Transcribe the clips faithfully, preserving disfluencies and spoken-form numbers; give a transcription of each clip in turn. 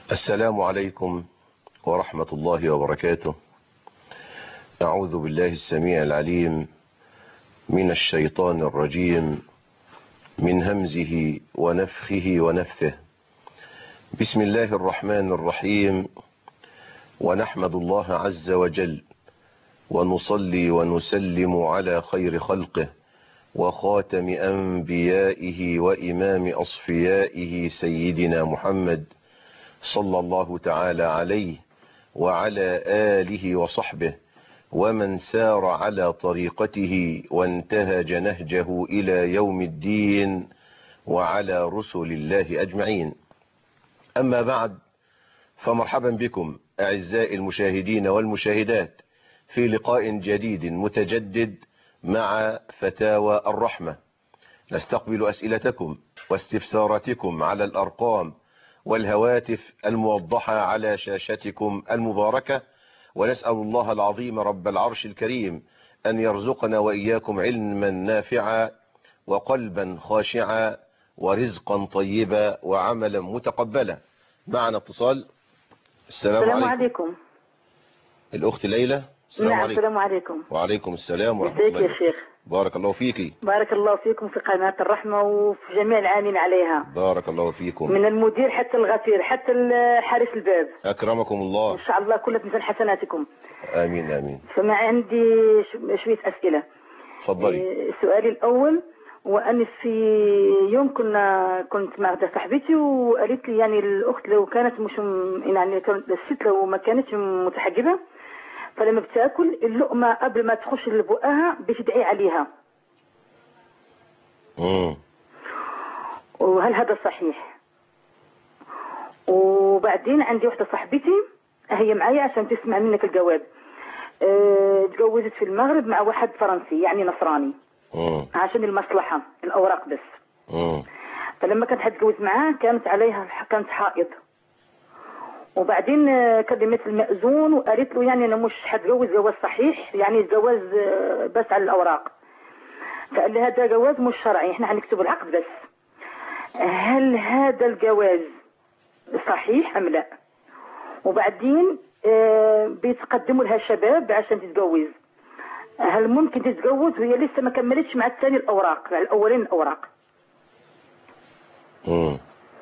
السلام عليكم ورحمة الله وبركاته. أعوذ بالله السميع العليم من الشيطان الرجيم من همزه ونفخه ونفثه. بسم الله الرحمن الرحيم. ونحمد الله عز وجل ونصلي ونسلم على خير خلقه وخاتم أنبيائه وإمام أصفيائه سيدنا محمد صلى الله تعالى عليه وعلى آله وصحبه ومن سار على طريقته وانتهج نهجه إلى يوم الدين وعلى رسل الله أجمعين. أما بعد، فمرحبا بكم أعزائي المشاهدين والمشاهدات في لقاء جديد متجدد مع فتاوى الرحمة. نستقبل أسئلتكم واستفساراتكم على الأرقام والهواتف الموضحة على شاشتكم المباركة، ونسأل الله العظيم رب العرش الكريم أن يرزقنا وإياكم علما نافعا وقلبا خاشعا ورزقا طيبا وعملا متقبلا. معنا اتصال. السلام, السلام عليكم. عليكم الأخت ليلى. السلام نعم عليكم. السلام عليكم. وعليكم السلام ورحمة الله. ازيك يا شيخ؟ بارك الله فيكي. بارك الله فيكم في قناة الرحمة وفي جميع العاملين عليها. بارك الله فيكم. من المدير حتى الغفير حتى حارس الباب. أكرمكم الله. إن شاء الله كل مثل حسناتكم. آمين آمين. فما عندي شوية أسئلة. تفضلي. سؤالي الأول، وأنا في يوم كنا كنت مع صاحبتي وقالت لي يعني الأخت لو كانت مش يعني الست لو ما كانتش متحجبة فلما بتاكل اللقمة قبل ما تخش لبقها بتدعي عليها. امم وهل هذا صحيح؟ وبعدين عندي واحدة صاحبتي هي معايا عشان تسمع منك الجواب. اه تجوزت في المغرب مع واحد فرنسي يعني نصراني. امم عشان المصلحة الأوراق بس. امم فلما كانت هتجوز معاه كانت عليها كانت حائض. وبعدين كلمت المأذون وقالت له يعني انا مش هتجوز جواز صحيح، يعني الجواز بس على الاوراق. فقال لي هذا جواز مش شرعي، احنا هنكتب العقد بس. هل هذا الجواز صحيح ام لا؟ وبعدين بيتقدموا لها شباب عشان تتجوز، هل ممكن تتجوز وهي لسه ما كملتش مع الثاني الاوراق، مع الاولين الاوراق؟ امم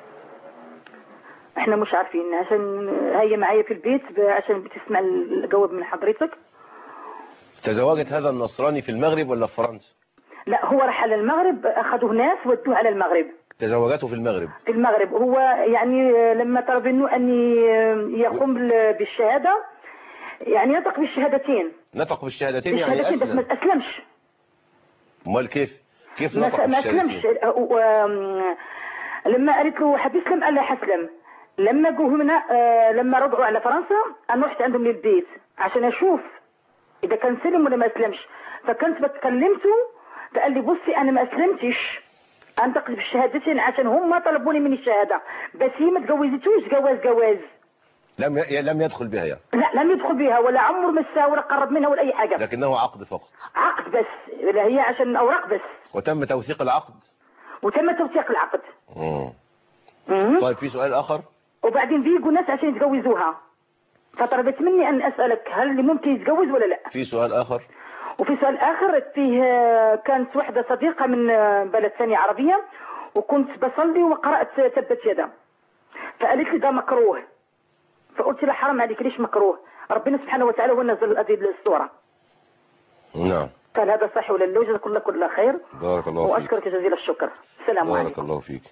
احنا مش عارفين، عشان هي معايا في البيت عشان بتسمع الجواب من حضرتك. تزوجت هذا النصراني في المغرب ولا في فرنسا؟ لا هو راح على المغرب، اخذوه ناس ودوه على المغرب. تزوجته في المغرب؟ في المغرب. هو يعني لما طلب منه ان يقوم بالشهاده يعني نطق بالشهادتين. نطق بالشهادتين يعني بالشهادتين اسلم؟ بس ما اسلمش. امال كيف كيف نطق ما بالشهادتين؟ اسلمش. لما قالت له حتسلم قال لها حسلم. لما جو هنا آه لما رجعوا على فرنسا انا رحت عندهم للبيت عشان اشوف اذا كان سلم ولا ما اسلمش. فكنت بتكلمته فقال لي بصي انا ما اسلمتش، انطق بالشهادتين عشان هم طلبوني من الشهاده، بس هي ما تجوزتوش جواز جواز. لم ي... لم يدخل بها يعني؟ لا لم يدخل بها ولا عمر مسها ولا قرب منها ولا اي حاجه، لكنه عقد فقط. عقد بس، لا هي عشان اوراق بس. وتم توثيق العقد؟ وتم توثيق العقد. امم طيب في سؤال اخر. وبعدين بيجوا ناس عشان يتجوزوها، فطلبت مني ان اسالك هل اللي ممكن يتجوز ولا لا. في سؤال اخر. وفي سؤال اخر، فيه كانت واحده صديقه من بلد ثانيه عربيه وكنت بصلي وقرات تبت يدا، فقالت لي ده مكروه، فقلت لها حرام عليك ليش مكروه؟ ربنا سبحانه وتعالى هو نزل هذه السوره. نعم. قال هذا صحيح ولا لا؟ جزاك الله كل خير. بارك الله فيك. واشكرك جزيل الشكر. السلام عليكم. بارك الله فيك.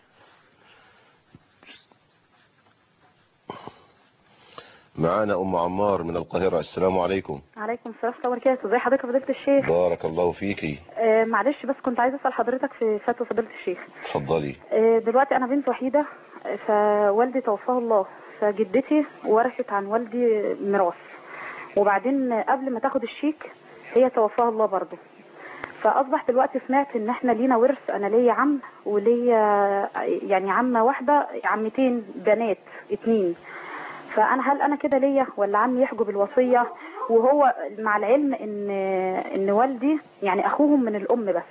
معانا ام عمار من القاهرة. السلام عليكم. عليكم السلام ورحمه الله وبركاته. ازي حضرتك فضيله الشيخ؟ بارك الله فيكي. آه معلش بس كنت عايزه اسال حضرتك في فتوى فضيله الشيخ. اتفضلي. آه دلوقتي انا بنت وحيده، فوالدي توفاه الله، فجدتي ورثت عن والدي ميراث، وبعدين قبل ما تاخد الشيك هي توفاها الله برضه، فاصبح دلوقتي سمعت ان احنا لينا ورث، انا ليا عم وليا يعني عمه واحده، عمتين بنات اتنين، فانا هل انا كده ليا ولا عمي يحجب الوصيه؟ وهو مع العلم ان ان والدي يعني اخوهم من الام بس.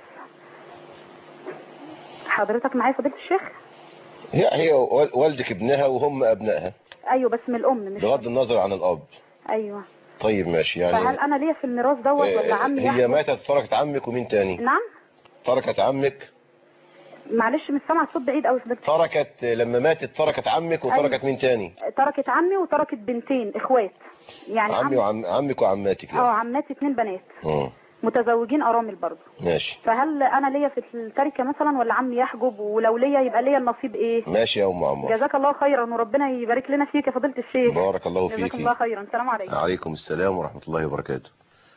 حضرتك معايا فضيله الشيخ؟ هي هي والدك ابنها وهم ابنائها. ايوه بس من الام مش بغض النظر عن الاب. ايوه. طيب ماشي. يعني فهل انا ليا في الميراث دوت ولا عمي هي يحجب؟ ماتت تركت عمك ومين تاني؟ نعم. تركت عمك. معلش مش سامعه الصوت بعيد قوي. تركت لما ماتت تركت عمك وتركت أيوة. مين تاني؟ تركت عمي وتركت بنتين اخوات يعني. عمي وعم عمك وعماتك يعني. اه عماتي اتنين بنات. امم متزوجين ارامل برضه. ماشي. فهل انا ليا في التركه مثلا ولا عمي يحجب؟ ولو ليا يبقى ليا النصيب ايه؟ ماشي يا ام عمار. جزاك الله خيرا وربنا يبارك لنا فيك يا فضيله الشيخ. بارك الله فيك. جزاك الله خيرا. السلام عليكم. عليكم السلام ورحمه الله وبركاته.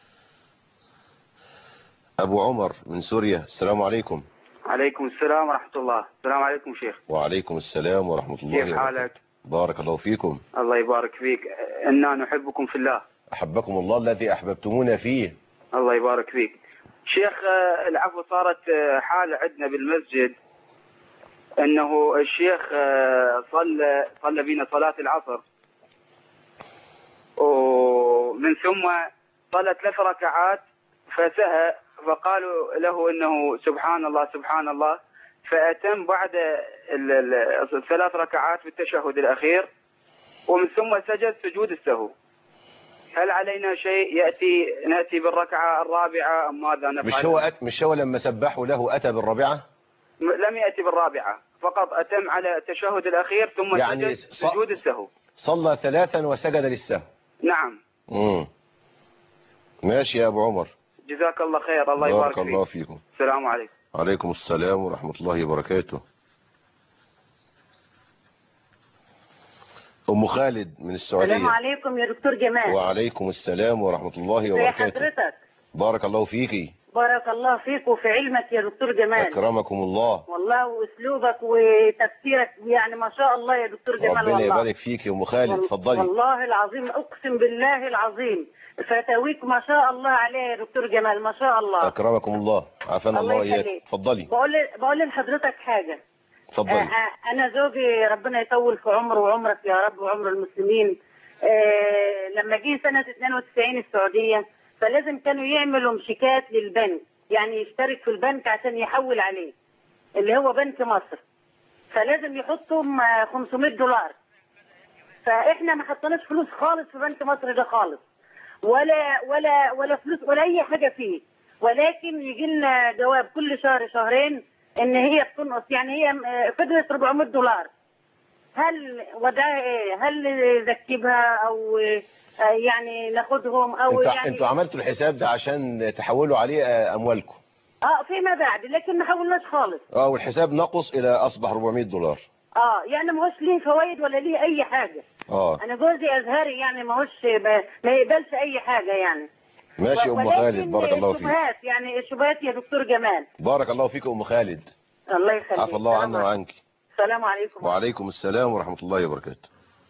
ابو عمر من سوريا. السلام عليكم. عليكم السلام ورحمة الله. السلام عليكم شيخ. وعليكم السلام ورحمة الله وبركاته. كيف حالك؟ بارك الله فيكم. الله يبارك فيك. إنا نحبكم في الله. أحبكم الله الذي أحببتمونا فيه. الله يبارك فيك شيخ. العفو، صارت حالة عندنا بالمسجد أنه الشيخ صلى صلى بنا صلاة العصر، ومن ثم صلى ثلاث ركعات فسهى، فقالوا له انه سبحان الله سبحان الله، فاتم بعد الثلاث ركعات بالتشهد الاخير، ومن ثم سجد سجود السهو. هل علينا شيء ياتي ناتي بالركعه الرابعه ام ماذا نفعل؟ مش هو أت... مش هو لما سبحوا له اتى بالرابعه؟ لم ياتي بالرابعه، فقط اتم على التشهد الاخير ثم يعني سجد سجود السهو. صلى ثلاثا وسجد للسهو. نعم. امم ماشي يا ابو عمر. جزاك الله خير. الله يبارك فيك. بارك الله فيكم. السلام عليكم. وعليكم السلام ورحمة الله وبركاته. أم خالد من السعودية. السلام عليكم يا دكتور جمال. وعليكم السلام ورحمة الله وبركاته. ازي حضرتك؟ بارك الله فيكي. بارك الله فيك وفي علمك يا دكتور جمال. أكرمكم الله. والله وأسلوبك وتفسيرك يعني ما شاء الله يا دكتور جمال. ربنا والله يبارك فيك يا أم خالد. اتفضلي. والله العظيم أقسم بالله العظيم فتاويك ما شاء الله عليه يا دكتور جمال، ما شاء الله. أكرمكم الله. عافانا الله وإياك. اتفضلي. بقول بقول لحضرتك حاجة. اتفضلي. آه أنا زوجي ربنا يطول في عمره وعمرك يا رب وعمر المسلمين. آه لما جه سنة اثنين وتسعين السعودية، فلازم كانوا يعملوا مشيكات للبنك، يعني يشترك في البنك عشان يحول عليه اللي هو بنك مصر، فلازم يحطوا خمسمائة دولار. فاحنا ما حطيناش فلوس خالص في بنك مصر ده خالص، ولا ولا ولا فلوس ولا اي حاجه فيه، ولكن يجي لنا جواب كل شهر شهرين ان هي بتنقص، يعني هي فضلت أربعمائة دولار. هل وده ايه؟ هل نركبها او يعني ناخدهم او انتوا يعني انتوا عملتوا الحساب ده عشان تحولوا عليه اموالكم؟ اه فيما بعد، لكن ما حولناش خالص. اه والحساب نقص الى اصبح أربعمائة دولار. اه يعني ما هوش ليه فوائد ولا ليه اي حاجه. اه انا جوزي ازهري يعني ما هوش ما يقبلش اي حاجه يعني. ماشي ام خالد. بارك الله فيك. الشبهات يعني الشبهات يا دكتور جمال. بارك الله فيك ام خالد. الله يخليك. عفى الله عنا وعنك. السلام عليكم. وعليكم السلام ورحمة الله وبركاته.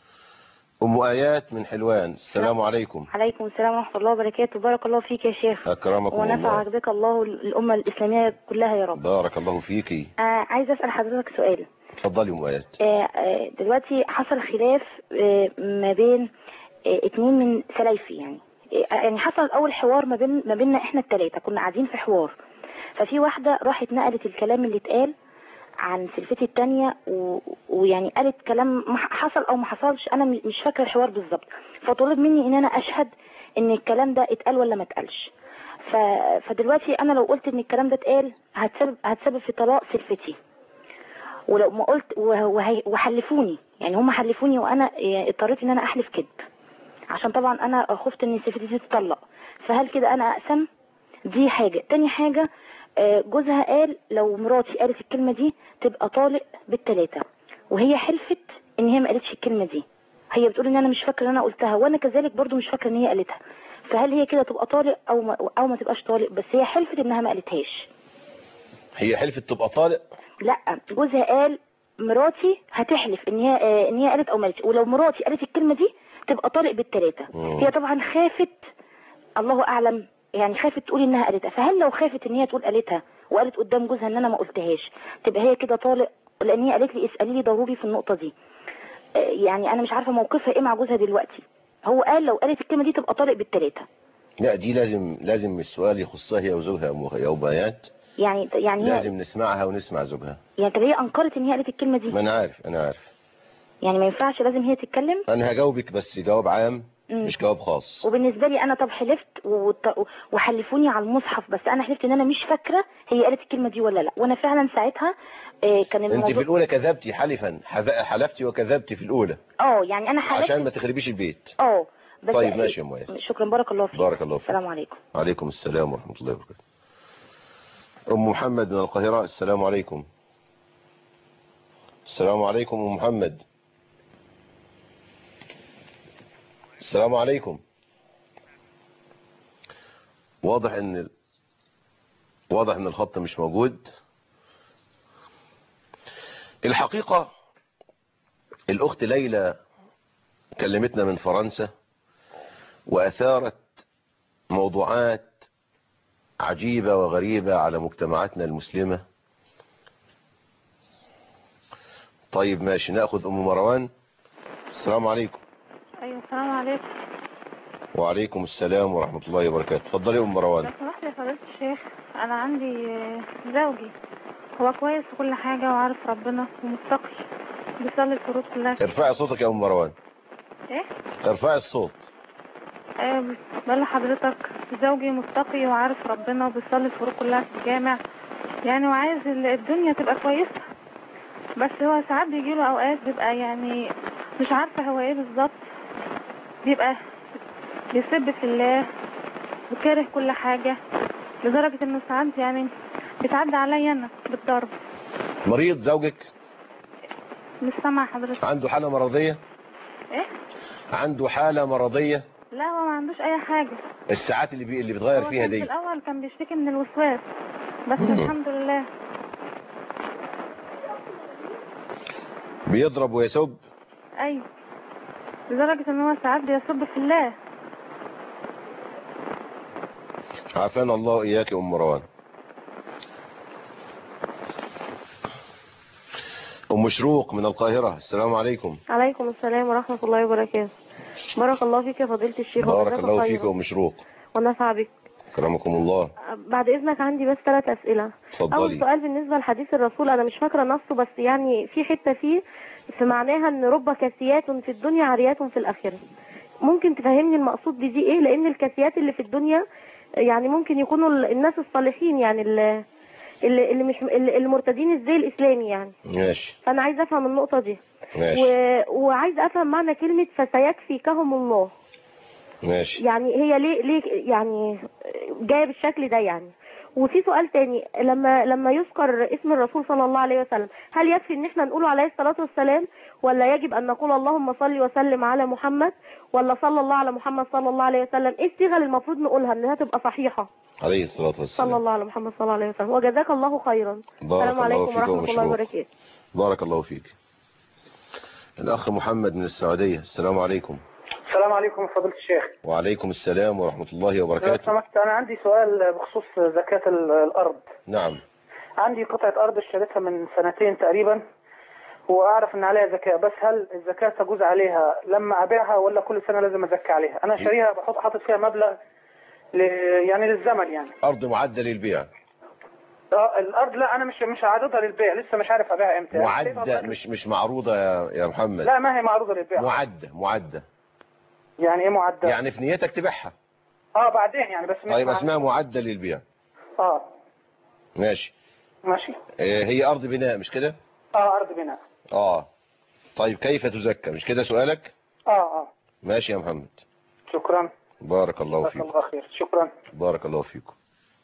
ام ايات من حلوان. السلام عليكم. عليكم السلام ورحمة الله وبركاته. بارك الله فيك يا شيخ. اكرمكم الله. ونفع بك الله الامة الاسلامية كلها يا رب. بارك الله فيكي. آه عايز اسأل حضرتك سؤال. اتفضلي ام ايات. آه دلوقتي حصل خلاف آه ما بين آه اتنين من سلايفي، يعني آه يعني حصل اول حوار ما بين ما بيننا احنا الثلاثه، كنا قاعدين في حوار، ففي واحده راحت نقلت الكلام اللي اتقال عن سلفتي التانية و... ويعني قالت كلام حصل او ما حصلش، انا مش فاكره الحوار بالظبط، فطلب مني ان انا اشهد ان الكلام ده اتقال ولا ما اتقالش. ف... فدلوقتي انا لو قلت ان الكلام ده اتقال هتسبب هتسبب في طلاق سلفتي، ولو ما قلت وهي... وحلفوني، يعني هم حلفوني وانا اضطريت ان انا احلف كذب عشان طبعا انا خفت ان سلفتي تتطلق، فهل كده انا اقسم؟ دي حاجه. تاني حاجه جوزها قال لو مراتي قالت الكلمة دي تبقى طالق بالثلاثة، وهي حلفت ان هي ما قالتش الكلمة دي، هي بتقول ان انا مش فاكره ان انا قلتها، وانا كذلك برضو مش فاكره ان هي قالتها، فهل هي كده تبقى طالق او ما او ما تبقاش طالق؟ بس هي حلفت انها ما قالتهاش. هي حلفت تبقى طالق؟ لا، جوزها قال مراتي هتحلف ان هي ان هي قالت او ما قالتش، ولو مراتي قالت الكلمة دي تبقى طالق بالثلاثة. هي طبعا خافت، الله اعلم، يعني خافت تقول انها قالتها، فهل لو خافت ان هي تقول قالتها وقالت قدام جوزها ان انا ما قلتهاش تبقى هي كده طالق؟ لان هي قالت لي اسالي لي ضروري في النقطه دي، يعني انا مش عارفه موقفها ايه مع جوزها دلوقتي. هو قال لو قالت الكلمه دي تبقى طالق بالثلاثه. لا دي لازم لازم السؤال يخصها هي وزوجها يا ام ايات، يعني يعني لازم نسمعها ونسمع زوجها. يعني طب هي انكرت ان هي قالت الكلمه دي؟ ما انا عارف انا عارف يعني ما ينفعش لازم هي تتكلم؟ انا هجاوبك بس جواب عام مم. مش جواب خاص. وبالنسبة لي انا طب حلفت وط- وحلفوني على المصحف، بس انا حلفت ان انا مش فاكرة هي قالت الكلمة دي ولا لا، وانا فعلا ساعتها آه، كان انت الموضوع في الاولى كذبتي حلفا، حذ- حلفتي وكذبتي في الاولى اه يعني انا حلفت عشان ما تخربيش البيت. اه بس طيب ماشي يا مؤيد. شكرا، بارك الله فيك. بارك الله فيك. السلام عليكم. وعليكم السلام ورحمة الله وبركاته. ام محمد من القاهرة، السلام عليكم. السلام عليكم ام محمد. السلام عليكم. واضح ان واضح ان الخط مش موجود. الحقيقة الاخت ليلى كلمتنا من فرنسا واثارت موضوعات عجيبة وغريبة على مجتمعاتنا المسلمة. طيب ماشي، ناخذ ام مروان. السلام عليكم. ايوه السلام عليكم. وعليكم السلام ورحمة الله وبركاته. اتفضلي يا ام مروان. لو سمحت يا فضيلة الشيخ، انا عندي زوجي هو كويس في كل حاجة وعارف ربنا ومتقي، بيصلي الفروض كلها. ارفعي صوتك يا ام مروان. ايه؟ ارفعي الصوت. ايه بقول لحضرتك زوجي متقي وعارف ربنا وبيصلي الفروض كلها في الجامع يعني، وعايز الدنيا تبقى كويسة، بس هو ساعات بيجيله اوقات بيبقى يعني مش عارفة هو ايه بالظبط، بيبقى بيسب في الله وكاره كل حاجة، لدرجة انه ساعات يعني بيتعدى عليا انا بالضرب. مريض زوجك؟ مش سامع حضرتك. عنده حالة مرضية؟ ايه؟ عنده حالة مرضية؟ لا هو ما عندوش اي حاجة. الساعات اللي بي... اللي بتغير هو فيها كان دي؟ في الاول كان بيشتكي من الوسواس بس الحمد لله. بيضرب ويسب؟ ايوه لدرجة ان هو ساعات بيسب في الله. عافانا الله اياك يا ام مروان. ام شروق من القاهرة، السلام عليكم. عليكم السلام ورحمة الله وبركاته. بارك الله فيك يا فضيلة الشيخ. بارك الله فيك يا ام شروق. ونفع بك. كرمكم الله. بعد اذنك عندي بس ثلاث اسئلة. اتفضلي. اول سؤال بالنسبة لحديث الرسول، انا مش فاكرة نصه بس يعني في حتة فيه في معناها ان رب كاسيات في الدنيا عاريات في الاخرة. ممكن تفهمني المقصود بدي ايه؟ لان الكاسيات اللي في الدنيا يعني ممكن يكونوا الناس الصالحين يعني اللي اللي مش اللي مرتدين الزي الاسلامي يعني. ماشي. فانا عايزه افهم النقطة دي. ماشي. و... وعايزه افهم معنى كلمة فسيكفيكهم الله. ماشي. يعني هي ليه ليه يعني جايه بالشكل ده يعني. وفي سؤال تاني، لما لما يذكر اسم الرسول صلى الله عليه وسلم، هل يكفي ان احنا نقوله عليه الصلاة والسلام، ولا يجب ان نقول اللهم صل وسلم على محمد، ولا صلى الله على محمد صلى الله عليه وسلم؟ ايه الصيغه اللي المفروض نقولها انها تبقى صحيحة؟ عليه الصلاة والسلام. صلى الله على محمد صلى الله عليه وسلم. وجزاك الله خيرا. السلام عليكم ورحمة الله وبركاته. بارك الله فيك. الاخ محمد من السعودية، السلام عليكم. السلام عليكم فضيلة الشيخ. وعليكم السلام ورحمة الله لو وبركاته. سمحت أنا عندي سؤال بخصوص زكاة الأرض. نعم. عندي قطعة أرض اشتريتها من سنتين تقريبا وأعرف إن عليها زكاة، بس هل الزكاة تجوز عليها لما أبيعها ولا كل سنة لازم أزكي عليها؟ أنا شاريها بحط حاطط فيها مبلغ ل... يعني للزمن يعني. أرض معدة للبيع؟ اه الأرض لا أنا مش مش عارضها للبيع، لسه مش عارف أبيعها إمتى. معدة مش مش معروضة يا يا محمد. لا ما هي معروضة للبيع. معدة معدة. يعني إيه معدة؟ يعني في نيتك تبيعها. اه بعدين يعني بس مش طيب اسمها معدة للبيع. اه ماشي. ماشي. هي أرض بناء مش كده؟ اه أرض بناء. اه طيب كيف تزكى؟ مش كده سؤالك؟ اه اه ماشي يا محمد. شكرا. بارك الله فيك. بارك الله خير. شكرا. بارك الله فيكم.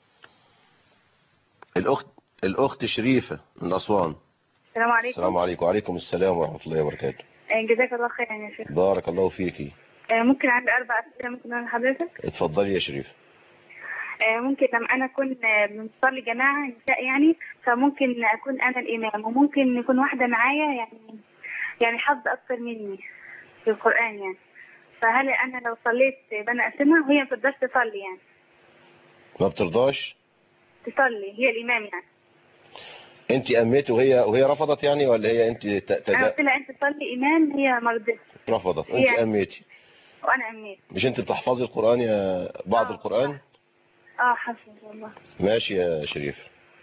الأخت الأخت شريفة من أسوان. السلام عليكم. السلام عليكم. وعليكم السلام ورحمة الله وبركاته. جزاك الله خير يا شيخ. بارك الله فيكي. ممكن عندي أربع أسئلة ممكن أنا حضرتك؟ اتفضلي يا شريفة. ممكن لما أنا أكون بنصلي جماعة نساء يعني، فممكن أكون أنا الإمام وممكن يكون واحدة معايا يعني يعني حظ أكثر مني في القرآن يعني، فهل أنا لو صليت بنا أقسمها وهي ما بتقدرش تصلي يعني؟ ما بترضاش تصلي هي الإمام يعني. انت اميت وهي وهي رفضت يعني، ولا هي انت تدا... انا قلت لها انت تصلي امام هي ما رضتش رفضت. انت يعني اميتي وانا اميت. مش انت بتحفظي القرآن يا بعض آه. القرآن؟ اه حفظ والله. ماشي يا شريف.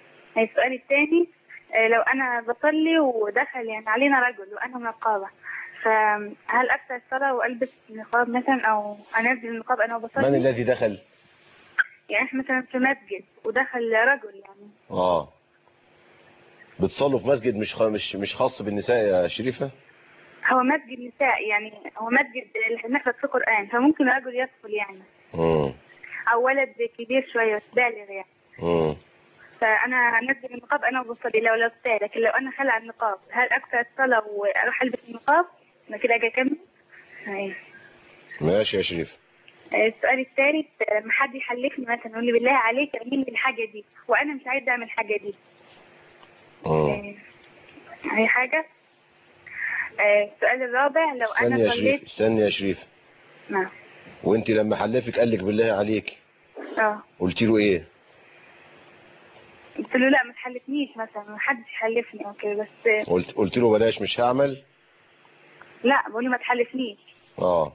السؤال الثاني، لو انا بصلي ودخل يعني علينا رجل وانا منقبة، فهل أقطع الصلاة وألبس النقاب مثلا أو أنزل النقاب أنا وبصلي؟ من الذي دخل؟ يعني إحنا مثلا في مسجد ودخل رجل يعني. اه بتصلوا في مسجد مش خ... مش مش خاص بالنساء يا شريفة؟ هو مسجد نساء يعني، هو مسجد اللي نحفظ فيه قرآن، فممكن رجل يدخل يعني. امم أو ولد كبير شوية بالغ يعني. امم فأنا أنزل النقاب أنا وبصلي لو لبستها، لكن لو أنا خلع النقاب هل أقطع الصلاة وأروح ألبس النقاب؟ أنا كده أجي أكمل؟ أيوه. ماشي يا شريف. السؤال الثالث، ما حد يحلفني مثلا يقول لي بالله عليك اعمل لي الحاجه دي وانا مش عايزه اعمل الحاجه دي. امم اي حاجه. السؤال الرابع، لو استني انا يا صليت. شريف استني يا شريف. نعم. وانت لما حلفك قال لك بالله عليك اه قلت له ايه؟ قلت له لا ما تحلفنيش مثلا، ما حدش يحلفني او كده، بس قلت قلت له بلاش مش هعمل. لا بقول له ما تحلفنيش. اه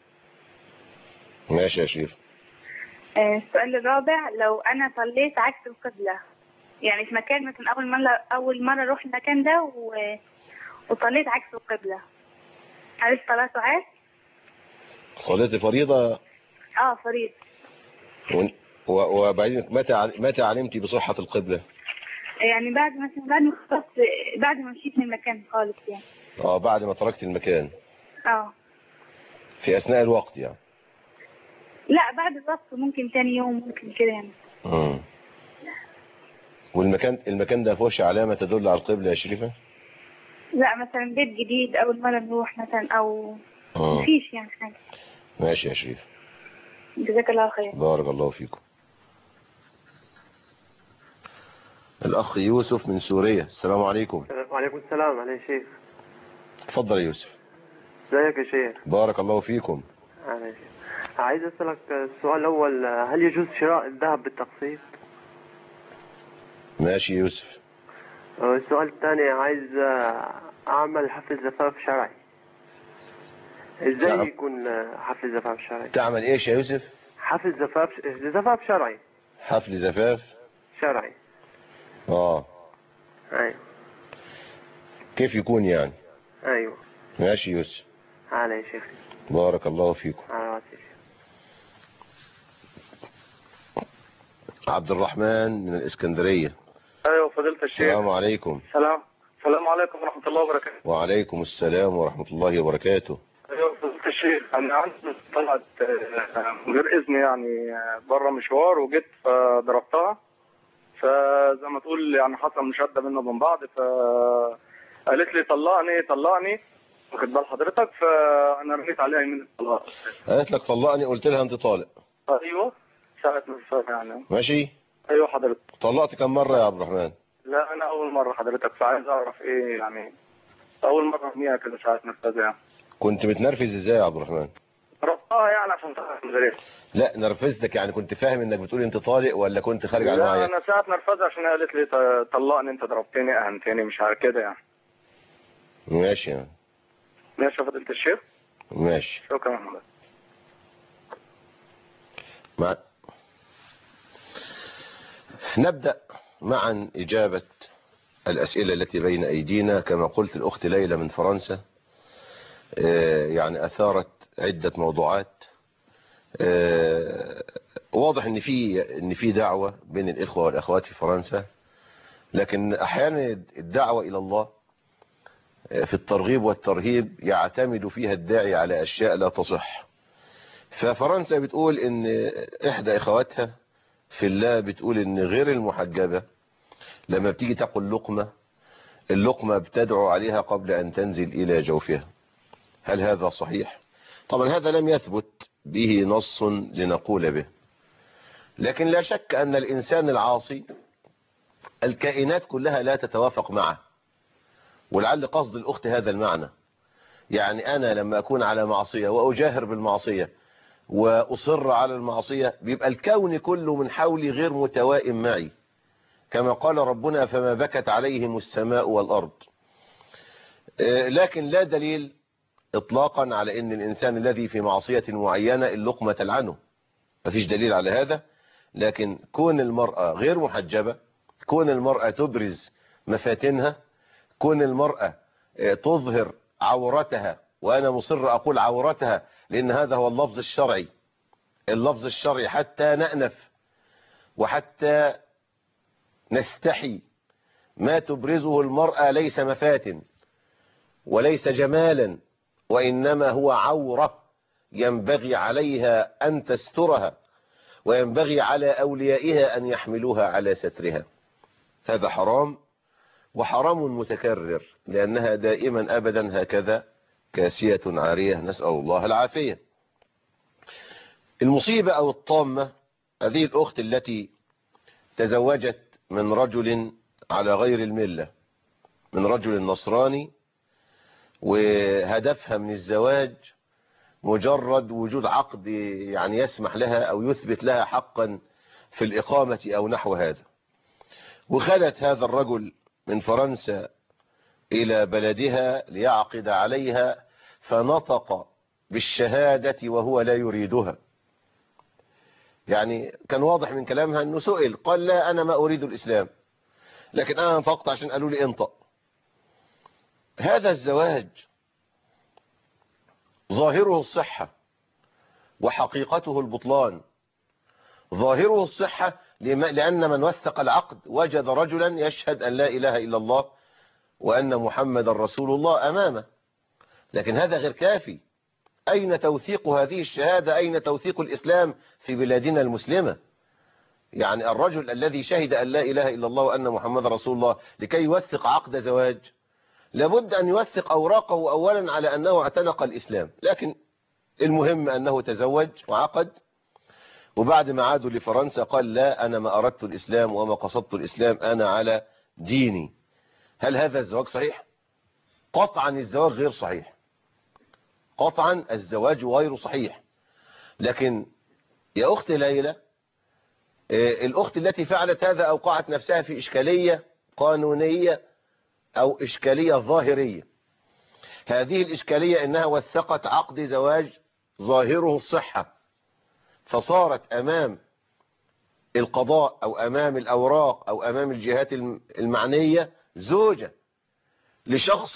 ماشي يا شريف. السؤال الرابع، لو انا صليت عكس القبلة، يعني في مكان مثلا اول مرة اول مرة اروح المكان ده و... وصليت عكس القبلة، هل الصلاة تعاد؟ صليت فريضة؟ اه فريضة. و... وبعدين متى ع... متى علمتي بصحة القبلة؟ يعني بعد مثلا بعد ما خلصت، بعد ما مشيت من المكان خالص يعني. اه بعد ما تركت المكان. اه في اثناء الوقت يعني؟ لا بعد الوقت، ممكن تاني يوم ممكن كده يعني. امم والمكان المكان ده فيهوش علامة تدل على القبلة يا شريفة؟ لا مثلا بيت جديد اول مرة نروح مثلا او مم. مفيش يعني حاجة. ماشي يا شريف. جزاك الله خير. بارك الله فيكم. الأخ يوسف من سوريا، السلام عليكم. وعليكم السلام. علي شيخ. اتفضل يا يوسف. ازيك يا شيخ؟ بارك الله فيكم. علي شيخ. عايز أسألك السؤال الأول، هل يجوز شراء الذهب بالتقسيط؟ ماشي يوسف. السؤال الثاني، عايز أعمل حفل زفاف شرعي، ازاي نعم. يكون حفل زفاف شرعي؟ تعمل ايش يا يوسف؟ حفل زفاف زفاف شرعي. حفل زفاف شرعي. اه ايوه. كيف يكون يعني؟ ايوه. ماشي يوسف. علي يا شيخ. بارك الله فيكم. على راسي. عبد الرحمن من الإسكندرية. ايوه فضيلة الشيخ. السلام عليكم. سلام السلام عليكم ورحمة الله وبركاته. وعليكم السلام ورحمة الله وبركاته. ايوه فضيلة الشيخ، انا عندي طلعت من غير اذن يعني بره مشوار وجيت فضربتها، فزي ما تقول يعني حصل مشادة بينا وبين بعض، فقالت لي طلقني طلقني واخد بال حضرتك، فانا رميت عليها يمين الطلاق. قالت لك طلقني، قلت لها انت طالق. ايوه ساعة نصف يعني. ماشي. ايوه حضرتك. طلقت كم مرة يا عبد الرحمن؟ لا انا اول مرة حضرتك، فعايز اعرف ايه يعني اول مرة ارميها كده ساعة نرفزة يعني. كنت متنرفز ازاي يا عبد الرحمن؟ ربطها يعني عشان تعرف غيرها. لا نرفزتك يعني كنت فاهم انك بتقول انت طالق ولا كنت خارج على المعايا؟ لا انا ساعة نرفزة عشان قالت لي طلقني انت ضربتني اهنتني مش عارف كده يعني. ماشي يعني. ماشي يا فضيلة الشيخ. ماشي. شكرا محمد. مع... نبدأ معا إجابة الأسئلة التي بين أيدينا. كما قلت الأخت ليلى من فرنسا يعني أثارت عدة موضوعات. واضح ان في ان في دعوة بين الإخوة والأخوات في فرنسا، لكن أحيانا الدعوة إلى الله في الترغيب والترهيب يعتمد فيها الداعي على أشياء لا تصح. ففرنسا بتقول ان إحدى إخواتها في الله بتقول ان غير المحجبة لما بتيجي تاكل لقمة، اللقمة بتدعو عليها قبل أن تنزل إلى جوفها. هل هذا صحيح؟ طبعا هذا لم يثبت به نص لنقول به، لكن لا شك أن الإنسان العاصي الكائنات كلها لا تتوافق معه، ولعل قصد الأخت هذا المعنى. يعني أنا لما أكون على معصية وأجاهر بالمعصية وأصر على المعصية بيبقى الكون كله من حولي غير متوائم معي، كما قال ربنا فما بكت عليهم السماء والأرض. لكن لا دليل اطلاقا على ان الانسان الذي في معصية معينة اللقمة تلعنه، مفيش دليل على هذا. لكن كون المرأة غير محجبة، كون المرأة تبرز مفاتنها، كون المرأة تظهر عورتها وأنا مصر أقول عورتها لأن هذا هو اللفظ الشرعي، اللفظ الشرعي حتى نأنف وحتى نستحي. ما تبرزه المرأة ليس مفاتن وليس جمالا، وإنما هو عورة ينبغي عليها أن تسترها، وينبغي على أوليائها أن يحملوها على سترها. هذا حرام، وحرام متكرر، لأنها دائما أبدا هكذا كاسية عارية، نسأل الله العافية. المصيبة أو الطامة هذه الأخت التي تزوجت من رجل على غير الملة، من رجل نصراني، وهدفها من الزواج مجرد وجود عقد يعني يسمح لها أو يثبت لها حقا في الإقامة أو نحو هذا، وخدت هذا الرجل من فرنسا إلى بلدها ليعقد عليها، فنطق بالشهادة وهو لا يريدها. يعني كان واضح من كلامها أنه سئل قال لا أنا ما أريد الإسلام، لكن أنا انطقت عشان قالوا لي انطق. هذا الزواج ظاهره الصحة وحقيقته البطلان. ظاهره الصحة لأن من وثق العقد وجد رجلا يشهد أن لا إله إلا الله وأن محمد رسول الله أمامه، لكن هذا غير كافي. أين توثيق هذه الشهادة؟ أين توثيق الإسلام في بلادنا المسلمة؟ يعني الرجل الذي شهد أن لا إله إلا الله وأن محمد رسول الله لكي يوثق عقد زواج لابد أن يوثق أوراقه أولا على أنه اعتنق الإسلام، لكن المهم أنه تزوج وعقد، وبعد ما عادوا لفرنسا قال لا أنا ما أردت الإسلام وما قصدت الإسلام، أنا على ديني. هل هذا الزواج صحيح؟ قطعا الزواج غير صحيح، قطعا الزواج غير صحيح. لكن يا أخت ليلى، الأخت التي فعلت هذا أوقعت نفسها في إشكالية قانونية أو إشكالية ظاهرية. هذه الإشكالية إنها وثقت عقد زواج ظاهره الصحة، فصارت أمام القضاء أو أمام الأوراق أو أمام الجهات المعنية زوجة لشخص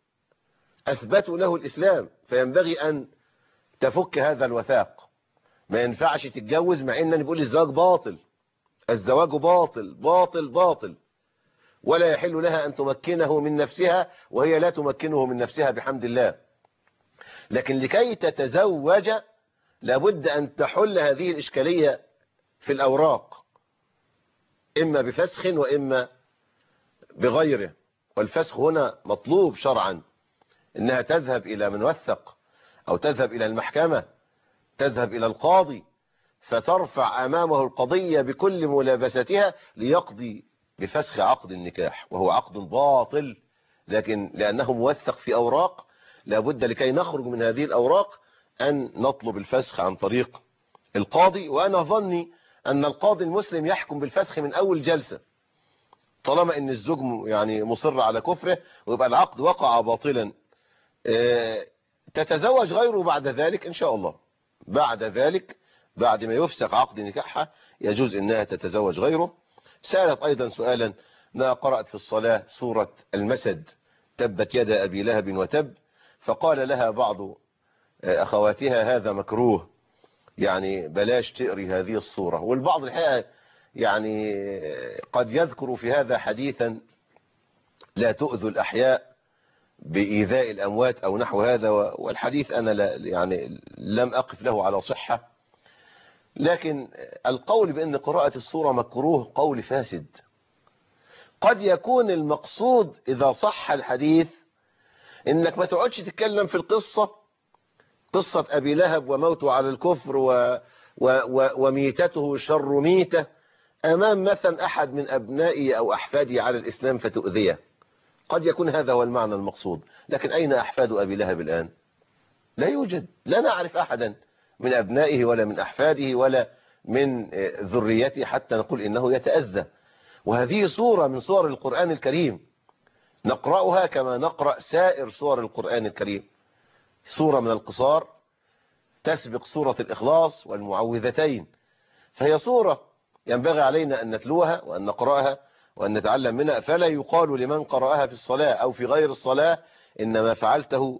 أثبتوا له الإسلام، فينبغي أن تفك هذا الوثاق. ما ينفعش تتجوز مع إنني بقول الزواج باطل، الزواج باطل باطل باطل، ولا يحل لها أن تمكنه من نفسها وهي لا تمكنه من نفسها بحمد الله. لكن لكي تتزوج لابد أن تحل هذه الإشكالية في الأوراق، إما بفسخ وإما بغيره. والفسخ هنا مطلوب شرعا، إنها تذهب إلى من وثق أو تذهب إلى المحكمة، تذهب إلى القاضي فترفع أمامه القضية بكل ملابستها ليقضي بفسخ عقد النكاح، وهو عقد باطل، لكن لأنه موثق في أوراق لابد لكي نخرج من هذه الأوراق أن نطلب الفسخ عن طريق القاضي. وأنا ظني أن القاضي المسلم يحكم بالفسخ من أول جلسة، طالما أن الزوج يعني مصر على كفره ويبقى العقد وقع باطلا. تتزوج غيره بعد ذلك إن شاء الله، بعد ذلك بعد ما يفسخ عقد نكاحها يجوز أنها تتزوج غيره. سألت أيضا سؤالا: أنا قرأت في الصلاة سورة المسد تبت يد أبي لهب وتب، فقال لها بعض أخواتها هذا مكروه، يعني بلاش تقري هذه الصورة. والبعض الحقيقة يعني قد يذكر في هذا حديثا لا تؤذوا الأحياء بإيذاء الأموات أو نحو هذا، والحديث أنا لا يعني لم أقف له على صحة، لكن القول بأن قراءة الصورة مكروه قول فاسد. قد يكون المقصود إذا صح الحديث إنك ما تقعدش تتكلم في القصة، قصة أبي لهب وموته على الكفر و و و وميتته شر ميتة أمام مثلا أحد من أبنائي أو أحفادي على الإسلام فتؤذيه. قد يكون هذا هو المعنى المقصود، لكن أين أحفاد أبي لهب الآن؟ لا يوجد، لا نعرف أحدا من أبنائه ولا من أحفاده ولا من ذريته حتى نقول إنه يتأذى. وهذه صورة من صور القرآن الكريم نقرأها كما نقرأ سائر صور القرآن الكريم، صورة من القصار تسبق صورة الإخلاص والمعوذتين، فهي صورة ينبغي علينا أن نتلوها وأن نقرأها وأن نتعلم منها. فلا يقال لمن قرأها في الصلاة أو في غير الصلاة إنما فعلته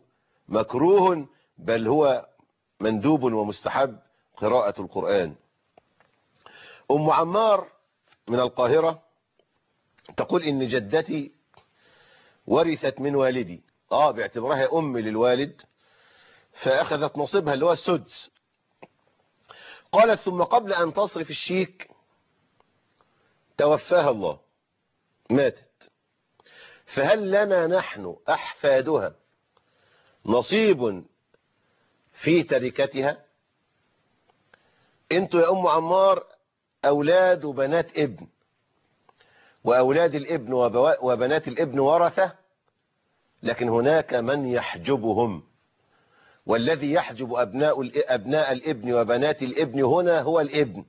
مكروه بل هو مندوب ومستحب قراءة القرآن. أم عمار من القاهرة تقول إن جدتي ورثت من والدي، آه باعتبارها أم للوالد، فأخذت نصيبها اللي هو السدس. قالت ثم قبل أن تصرف الشيك توفاها الله، ماتت، فهل لنا نحن أحفادها نصيب في تركتها؟ انتوا يا أم عمار أولاد وبنات ابن، وأولاد الابن وبنات الابن ورثة، لكن هناك من يحجبهم، والذي يحجب أبناء أبناء الابن وبنات الابن هنا هو الابن.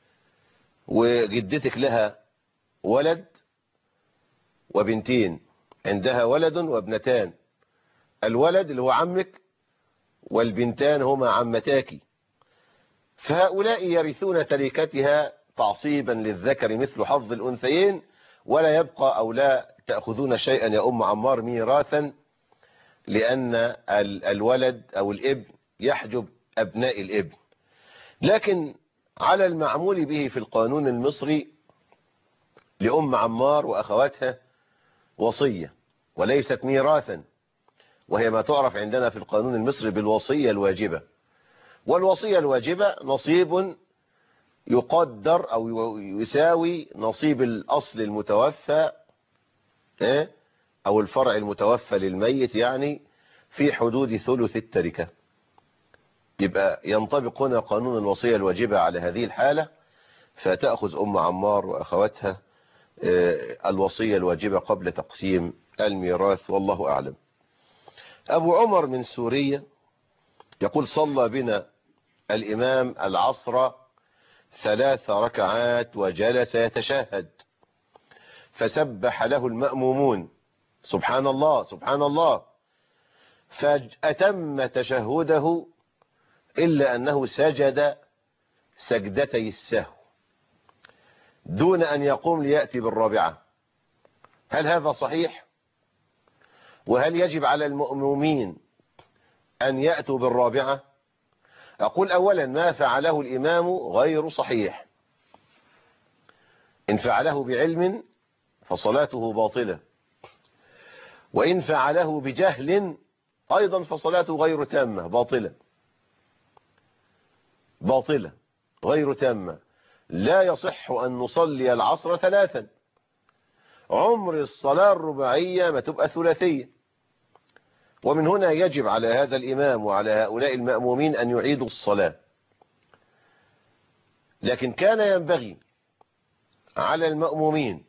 وجدتك لها ولد وبنتين، عندها ولد وابنتان، الولد اللي هو عمك والبنتان هما عمتاك، فهؤلاء يرثون تركتها تعصيبا للذكر مثل حظ الأنثيين، ولا يبقى أو لا تأخذون شيئا يا أم عمار ميراثا، لأن الولد أو الابن يحجب أبناء الابن. لكن على المعمول به في القانون المصري لأم عمار وأخواتها وصية وليست ميراثا، وهي ما تعرف عندنا في القانون المصري بالوصية الواجبة. والوصية الواجبة نصيب يقدر أو يساوي نصيب الأصل المتوفى أو الفرع المتوفى للميت، يعني في حدود ثلث التركة. يبقى ينطبق هنا قانون الوصية الواجبة على هذه الحالة، فتأخذ أم عمار وأخواتها الوصية الواجبة قبل تقسيم الميراث، والله أعلم. أبو عمر من سوريا يقول صلى بنا الإمام العصر ثلاث ركعات وجلس يتشهد، فسبح له المأمومون سبحان الله سبحان الله، فأتم تشهده إلا أنه سجد سجدتي السهو دون أن يقوم ليأتي بالرابعة. هل هذا صحيح؟ وهل يجب على المأمومين أن يأتوا بالرابعة؟ أقول أولا ما فعله الإمام غير صحيح، إن فعله بعلم فصلاته باطلة، وإن فعله بجهل أيضا فصلاته غير تامة باطلة باطلة غير تامة. لا يصح أن نصلي العصر ثلاثا، عمر الصلاة الرباعية ما تبقى ثلاثية. ومن هنا يجب على هذا الإمام وعلى هؤلاء المأمومين أن يعيدوا الصلاة. لكن كان ينبغي على المأمومين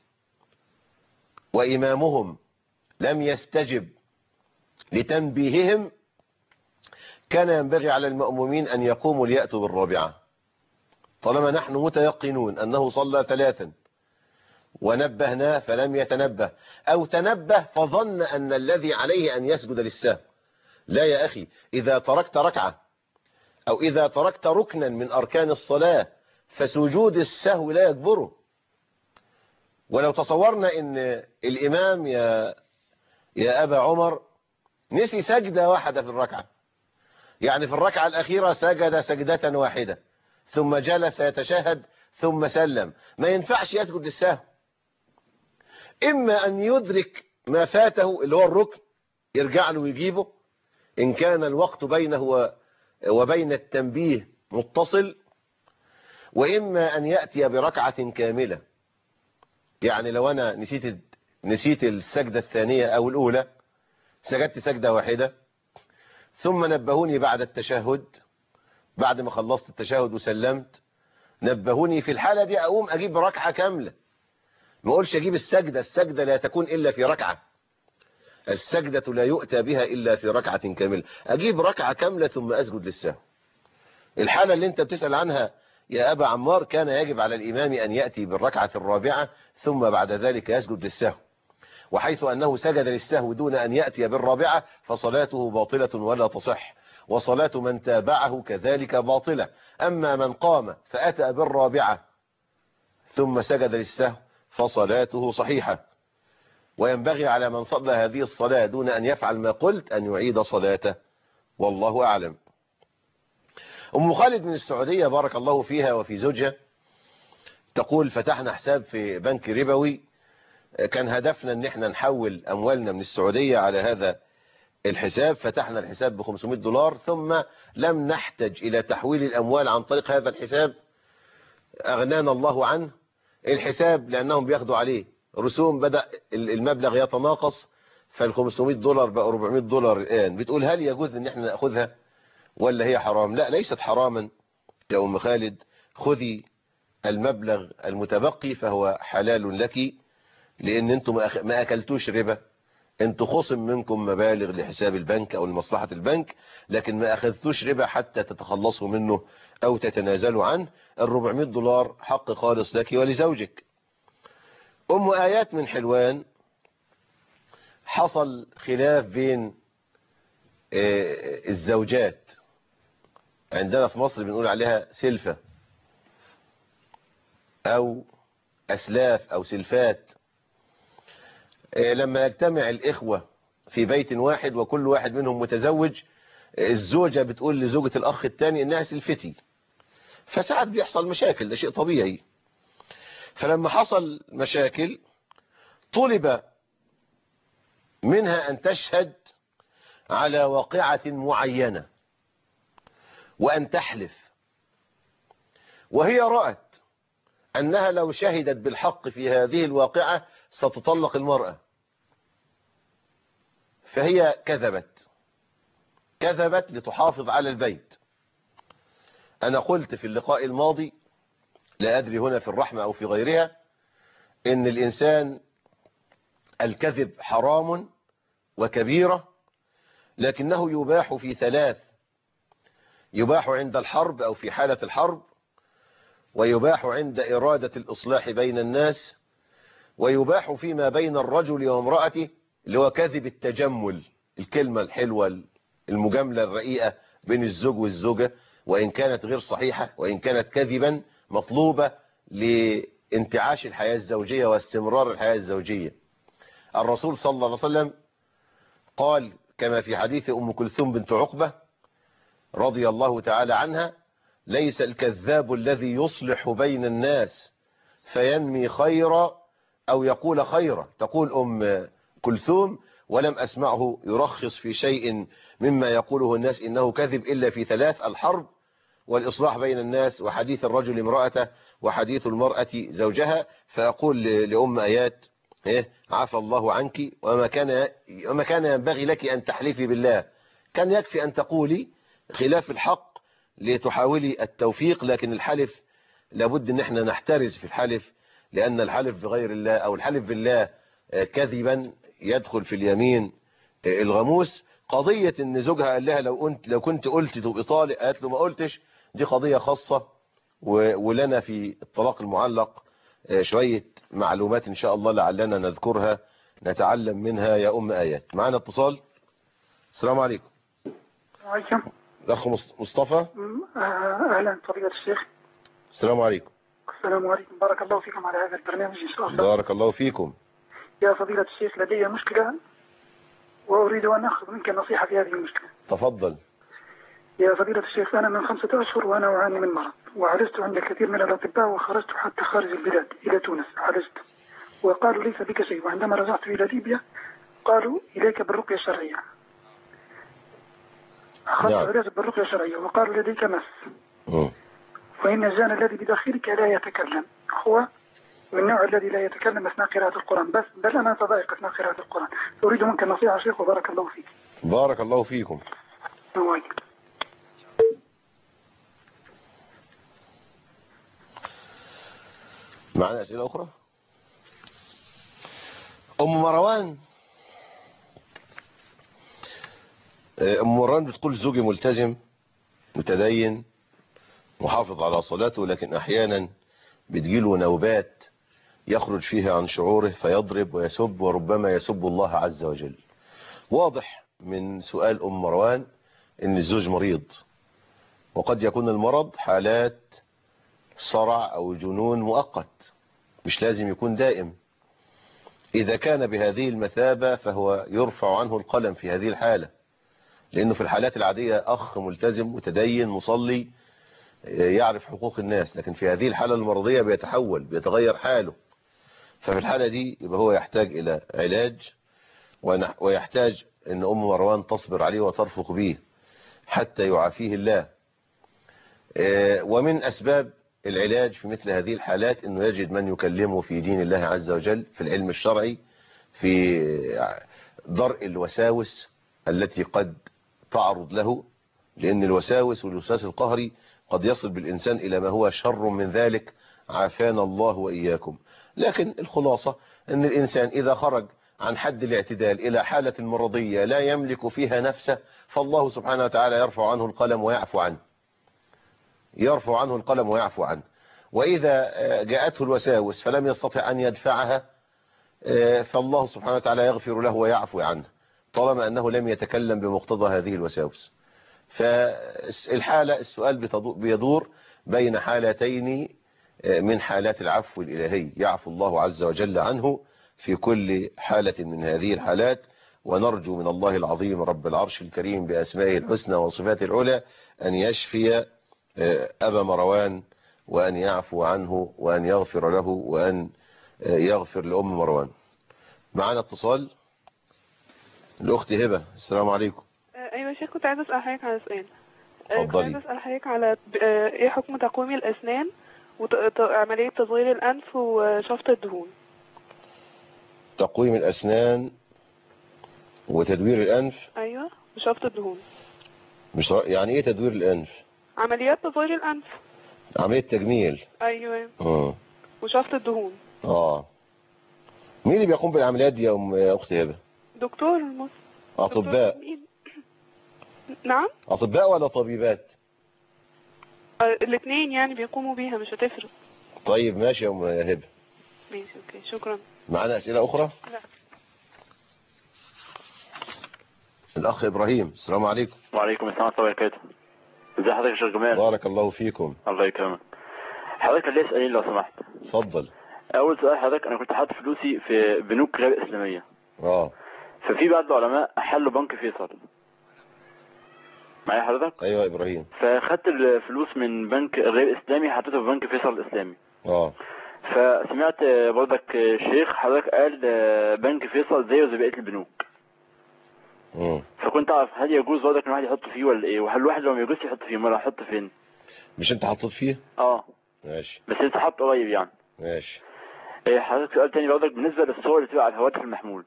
وإمامهم لم يستجب لتنبيههم، كان ينبغي على المأمومين أن يقوموا ليأتوا بالرابعة، طالما نحن متيقنون أنه صلى ثلاثا ونبهناه فلم يتنبه، أو تنبه فظن أن الذي عليه أن يسجد للسهو. لا يا أخي، إذا تركت ركعة أو إذا تركت ركنا من أركان الصلاة فسجود السهو لا يجبره. ولو تصورنا أن الإمام يا يا أبا عمر نسي سجدة واحدة في الركعة، يعني في الركعة الأخيرة سجد سجدة واحدة ثم جلس يتشهد ثم سلم، ما ينفعش يسجد للسهو. إما أن يدرك ما فاته اللي هو الركن يرجع له ويجيبه إن كان الوقت بينه وبين التنبيه متصل، وإما أن يأتي بركعة كاملة. يعني لو أنا نسيت نسيت السجدة الثانية أو الأولى، سجدت سجدة واحدة ثم نبهوني بعد التشهد، بعد ما خلصت التشهد وسلمت نبهوني، في الحالة دي أقوم أجيب ركعة كاملة، ما أقولش أجيب السجدة. السجدة لا تكون إلا في ركعة، السجدة لا يؤتى بها إلا في ركعة كاملة. أجيب ركعة كاملة ثم أسجد للسهو. الحالة اللي أنت بتسأل عنها يا أبا عمار كان يجب على الإمام أن يأتي بالركعة الرابعة ثم بعد ذلك يسجد للسهو، وحيث أنه سجد للسهو دون أن يأتي بالرابعة فصلاته باطلة ولا تصح، وصلاة من تابعه كذلك باطلة. أما من قام فأتى بالرابعة ثم سجد للسهو فصلاته صحيحة. وينبغي على من صلى هذه الصلاة دون أن يفعل ما قلت أن يعيد صلاته والله أعلم. أم خالد من السعودية بارك الله فيها وفي زوجها تقول فتحنا حساب في بنك ربوي، كان هدفنا ان احنا نحول اموالنا من السعودية على هذا الحساب، فتحنا الحساب ب خمسمائة دولار ثم لم نحتج الى تحويل الاموال عن طريق هذا الحساب، اغنانا الله عنه. الحساب لانهم بياخدوا عليه رسوم بدأ المبلغ يتناقص، فال خمسمائة دولار بقى أربعمائة دولار الان. بتقول هل يجوز ان احنا ناخذها ولا هي حرام؟ لا، ليست حراما يا ام خالد، خذي المبلغ المتبقي فهو حلال لك، لان انتم ما اكلتوش ربا، انتم خصم منكم مبالغ لحساب البنك او لمصلحة البنك، لكن ما اخذتوش ربا حتى تتخلصوا منه او تتنازلوا عنه. الربعمائة دولار حق خالص لك ولزوجك. ام ايات من حلوان حصل خلاف بين الزوجات، عندنا في مصر بنقول عليها سلفة او اسلاف او سلفات. لما يجتمع الإخوة في بيت واحد وكل واحد منهم متزوج، الزوجة بتقول لزوجة الأخ الثاني إنها سلفتي، فساعات بيحصل مشاكل، ده شيء طبيعي. فلما حصل مشاكل طلب منها أن تشهد على واقعة معينة وأن تحلف، وهي رأت أنها لو شهدت بالحق في هذه الواقعة ستطلق المرأة، فهي كذبت كذبت لتحافظ على البيت. أنا قلت في اللقاء الماضي، لا أدري هنا في الرحمة أو في غيرها، إن الإنسان الكذب حرام وكبيرة، لكنه يباح في ثلاث: يباح عند الحرب أو في حالة الحرب، ويباح عند إرادة الإصلاح بين الناس، ويباح فيما بين الرجل وامرأته، اللي هو كذب التجمل، الكلمة الحلوة المجاملة الرقيقة بين الزوج والزوجة، وإن كانت غير صحيحة وإن كانت كذبا مطلوبة لانتعاش الحياة الزوجية واستمرار الحياة الزوجية. الرسول صلى الله عليه وسلم قال كما في حديث أم كلثوم بنت عقبة رضي الله تعالى عنها: ليس الكذاب الذي يصلح بين الناس فينمي خيرا أو يقول خيرا. تقول أم كلثوم: ولم أسمعه يرخص في شيء مما يقوله الناس إنه كذب إلا في ثلاث: الحرب، والإصلاح بين الناس، وحديث الرجل امرأته، وحديث المرأة زوجها. فأقول لأم آيات: عفى الله عنك، وما كان وما كان ينبغي لك أن تحلفي بالله، كان يكفي أن تقولي خلاف الحق لتحاولي التوفيق، لكن الحلف لابد ان احنا نحترز في الحلف، لأن الحلف بغير الله أو الحلف بالله كذبا يدخل في اليمين الغموس. قضية ان زوجها قال لها لو كنت لو كنت قلت تبقى طالق، قالت له ما قلتش، دي قضية خاصة، ولنا في الطلاق المعلق شوية معلومات إن شاء الله لعلنا نذكرها نتعلم منها يا أم آيات. معنا اتصال. السلام عليكم. عليكم. الأخ مصطفى. أهلا فضيلة الشيخ. السلام عليكم. السلام عليكم، بارك الله فيكم على هذا البرنامج إن شاء الله. بارك الله فيكم. يا فضيلة الشيخ، لدي مشكلة وأريد أن أخذ منك نصيحة في هذه المشكلة. تفضل. يا فضيلة الشيخ، أنا من خمسة أشهر وأنا أعاني من مرض، وعالجت عند الكثير من الأطباء، وخرجت حتى خارج البلاد إلى تونس عالجت، وقالوا ليس بك شيء. وعندما رجعت إلى ليبيا قالوا إليك بالرقية الشرعية. أخذت علاج بالرقية الشرعية وقالوا لديك مس، وإن الجان الذي بداخلك لا يتكلم، هو من النوع الذي لا يتكلم أثناء قراءة القرآن، بس بل أنا أتضايق أثناء قراءة القرآن. أريد منك النصيحة شيخ، وبارك الله فيك. بارك الله فيكم. نوايك. معنا أسئلة أخرى؟ أم مروان أم مروان بتقول: زوجي ملتزم متدين محافظ على صلاته، لكن أحيانا بتجيله نوبات يخرج فيها عن شعوره فيضرب ويسب، وربما يسب الله عز وجل. واضح من سؤال أم مروان إن الزوج مريض، وقد يكون المرض حالات صرع أو جنون مؤقت، مش لازم يكون دائم. إذا كان بهذه المثابة فهو يرفع عنه القلم في هذه الحالة، لأنه في الحالات العادية أخ ملتزم متدين مصلي يعرف حقوق الناس، لكن في هذه الحالة المرضية بيتحول بيتغير حاله. ففي الحالة دي يبقى هو يحتاج إلى علاج، ويحتاج أن أم مروان تصبر عليه وترفق به حتى يعافيه الله. ومن أسباب العلاج في مثل هذه الحالات أنه يجد من يكلمه في دين الله عز وجل، في العلم الشرعي، في درء الوساوس التي قد تعرض له، لأن الوساوس والوسواس القهري قد يصل بالإنسان إلى ما هو شر من ذلك، عافانا الله وإياكم. لكن الخلاصة أن الإنسان إذا خرج عن حد الاعتدال إلى حالة مرضية لا يملك فيها نفسه، فالله سبحانه وتعالى يرفع عنه القلم ويعفو عنه يرفع عنه القلم ويعفو عنه. وإذا جاءته الوساوس فلم يستطع أن يدفعها، فالله سبحانه وتعالى يغفر له ويعفو عنه طالما أنه لم يتكلم بمقتضى هذه الوساوس. فالحالة السؤال بيدور بين حالتين من حالات العفو الإلهي، يعفو الله عز وجل عنه في كل حالة من هذه الحالات. ونرجو من الله العظيم رب العرش الكريم بأسمائه الحسنى وصفاته العلى أن يشفي أبا مروان، وأن يعفو عنه، وأن يغفر له، وأن يغفر لأم مروان. معنا اتصال الأخت هبة. السلام عليكم. أيوة يا شيخ، كنت عايزة أسأل حضرتك على سؤال. كنت اتفضلي. عايزة أسأل حضرتك على إيه حكم تقويم الأسنان وعملية تصغير الأنف وشفط الدهون. تقويم الأسنان وتدوير الأنف. أيوة، وشفط الدهون. مش يعني إيه تدوير الأنف؟ عمليات تصغير الأنف. عملية تجميل. أيوة. اه وشفط الدهون. اه مين اللي بيقوم بالعمليات دي يا أم يا أخت هبة؟ دكتور المص. أطباء. نعم. أطباء ولا طبيبات؟ الاثنين يعني بيقوموا بيها، مش هتفرق. طيب ماشي يا أم هبة. ماشي اوكي، شكرا. معنا أسئلة أخرى؟ لا. الأخ إبراهيم. السلام عليكم. وعليكم السلام ورحمة الله وبركاته. ازي حضرتك يا شيخ جمال؟ بارك الله فيكم. الله يكرمك. حضرتك ليه سؤالين لو سمحت؟ اتفضل. أول سؤال حضرتك، أنا كنت حاطط فلوسي في بنوك غير إسلامية. اه ففي بعض العلماء حلوا بنك فيصل. معايا حضرتك؟ ايوه يا ابراهيم. فخدت الفلوس من بنك غير اسلامي حطيتها في بنك فيصل الاسلامي. اه فسمعت برضك شيخ حضرتك قال بنك فيصل زيه زي بقيه البنوك. امم فكنت اعرف هل يجوز برضك ان الواحد يحط فيه ولا ايه، وهل الواحد لو ما يجوزش يحط فيه امال هيحط فين؟ مش انت حطيت فيه؟ اه ماشي. بس لسه حاط قريب يعني. ماشي. إيه حضرتك سؤال تاني برضك بالنسبه للصور اللي بتبقى على الهواتف المحمول.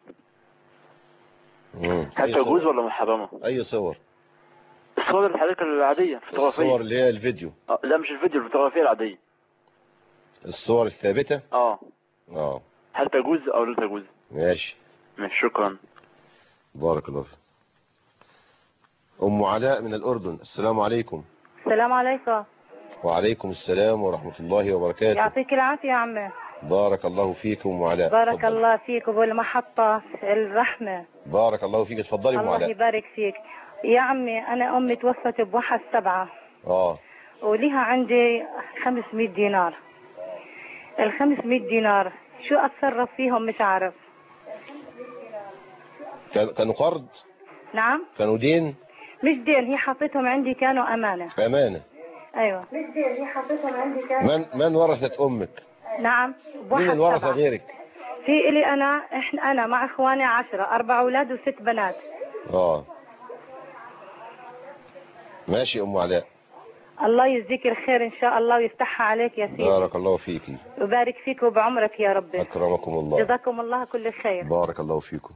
امم هل تجوز ولا محرمه؟ اي صور؟ الصور اللي حضرتك العاديه الفوتوغرافيه. الصور اللي هي الفيديو. اه لا مش الفيديو، الفوتوغرافيه العاديه. الصور الثابته؟ اه اه هل تجوز او لا تجوز؟ ماشي. ماشي شكرا. بارك الله فيك. ام علاء من الاردن. السلام عليكم. السلام عليكم. وعليكم السلام ورحمه الله وبركاته. يعطيك العافيه يا عمي. بارك الله فيكم ام علاء. بارك فضل. الله فيك والمحطه الرحمه. بارك الله فيك. اتفضلي ام علاء. الله يبارك فيك يا عمي. انا امي توفت بواحد سبعة اه ولها عندي خمسمية دينار. ال خمسمية دينار شو اتصرف فيهم مش عارف. كانوا قرض؟ نعم كانوا دين؟ مش دين، هي حطيتهم عندي كانوا امانه. امانه. ايوه مش دين، هي حطيتهم عندي كانوا. من من ورثت امك؟ نعم مين الورث غيرك؟ في إلي أنا إحنا أنا مع إخواني عشرة، أربع أولاد وست بنات. آه ماشي أم علاء. الله يجزيك الخير إن شاء الله ويفتحها عليك يا سيدي. بارك الله فيكي. وبارك فيك وبعمرك يا رب. أكرمكم الله. جزاكم الله كل خير. بارك الله فيكم.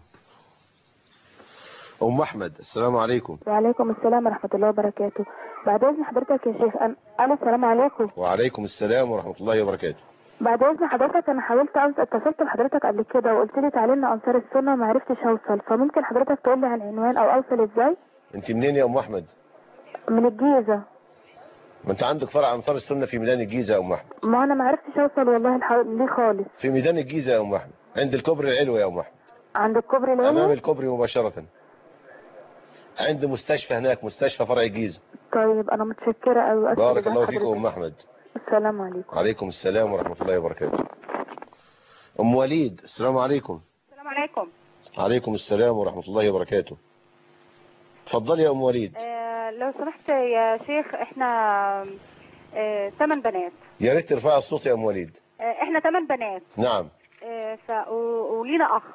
أم أحمد. السلام عليكم. وعليكم السلام ورحمة الله وبركاته. بعد إذن حضرتك يا شيخ أنا السلام عليكم. وعليكم السلام ورحمة الله وبركاته. بعد إذن حضرتك أنا حاولت اتصلت بحضرتك قبل كده وقلت لي تعالي لنا أنصار السنة وما عرفتش أوصل، فممكن حضرتك تقول لي عن عنوان أو أوصل إزاي؟ أنت منين يا أم أحمد؟ من الجيزة. ما أنت عندك فرع أنصار السنة في ميدان الجيزة يا أم أحمد. ما أنا ما عرفتش أوصل والله الح... ليه خالص. في ميدان الجيزة يا أم أحمد، عند الكوبري العلوي يا أم أحمد. عند الكوبري العلوي؟ أمام الكوبري مباشرة. عند مستشفى هناك، مستشفى فرع الجيزة. طيب أنا متشكرة أوي. بارك الله فيكم أم أحمد. السلام عليكم. وعليكم السلام ورحمة الله وبركاته. أم وليد. السلام عليكم. السلام عليكم. عليكم السلام ورحمة الله وبركاته. اتفضلي يا ام وليد. آه لو سمحت يا شيخ، احنا آه ثمان بنات. يا ريت ترفعي الصوت يا ام وليد. آه احنا ثمان بنات. نعم. آه ف و- ولينا اخ.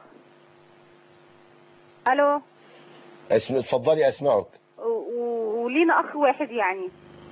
الو. اسم اتفضلي اسمعك. و- و- ولينا اخ واحد يعني.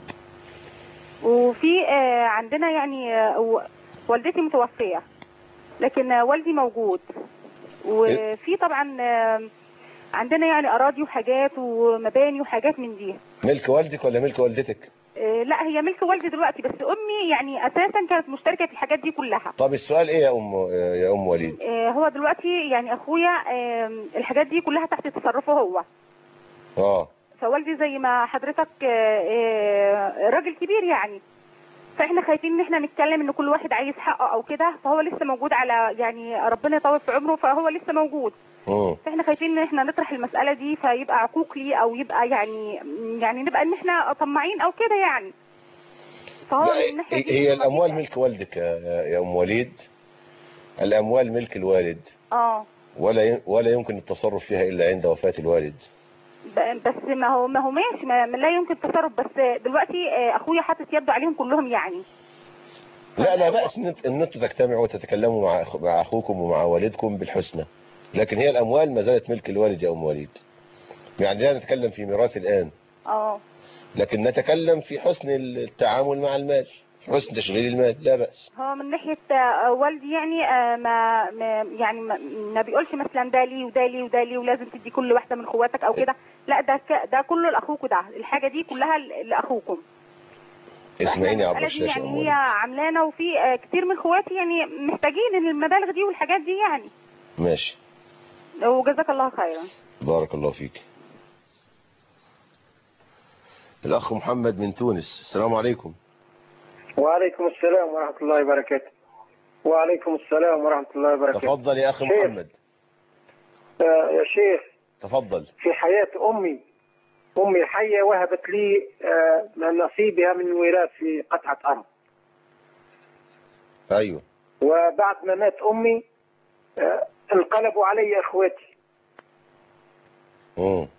وفي آه عندنا يعني آه و- والدتي متوفية، لكن آه والدي موجود. وفي طبعا آه عندنا يعني اراضي وحاجات ومباني وحاجات من دي. ملك والدك ولا ملك والدتك؟ آه لا، هي ملك والدي دلوقتي، بس امي يعني اساسا كانت مشتركة في الحاجات دي كلها. طب السؤال ايه يا ام يا ام وليد؟ آه هو دلوقتي يعني اخويا آه الحاجات دي كلها تحت تصرفه هو. اه فوالدي زي ما حضرتك آه آه راجل كبير يعني، فاحنا خايفين ان احنا نتكلم ان كل واحد عايز حقه او كده، فهو لسه موجود على يعني ربنا يطول في عمره، فهو لسه موجود. امم فاحنا خايفين ان احنا نطرح المسألة دي فيبقى عقوق لي، او يبقى يعني يعني نبقى ان احنا طماعين او كده يعني. فهو لا، من الناحية هي دي هي الاموال ملك والدك يا يا ام وليد. الاموال ملك الوالد، اه ولا ي- ولا يمكن التصرف فيها الا عند وفاة الوالد. ب- بس ما هو ما هو ماشي، ما ما لا يمكن التصرف، بس دلوقتي آه، اخويا حاطط يده عليهم كلهم يعني. لا لا بأس ان إنت- ان انتوا تجتمعوا وتتكلموا مع أخ- مع اخوكم ومع والدكم بالحسنى، لكن هي الاموال ما زالت ملك الوالد يا ام وليد. يعني لا نتكلم في ميراث الان، اه لكن نتكلم في حسن التعامل مع المال، في حسن تشغيل المال، لا بأس. هو من ناحية آه، والدي يعني آه، ما ما- يعني ما, ما بيقولش مثلا ده لي وده لي وده لي ولازم تدي كل واحدة من اخواتك او كده، لا ده ك- ده كله لاخوكوا، ده الحاجة دي كلها ل- لاخوكم. اسمعيني يا عبد المسألة دي الشاشة يا ام يعني هي وليد. عاملانا، وفي آه، كتير من اخواتي يعني محتاجين ان المبالغ دي والحاجات دي يعني. ماشي. وجزاك الله خيرا. بارك الله فيك. الأخ محمد من تونس، السلام عليكم. وعليكم السلام ورحمة الله وبركاته. وعليكم السلام ورحمة الله وبركاته. تفضل يا أخي شيخ. محمد. آه يا شيخ، تفضل. في حياة أمي أمي حية وهبت لي آه نصيبها من ميراث في قطعة أرض. أيوه. وبعد ما مات أمي آه انقلبوا علي إخواتي. امم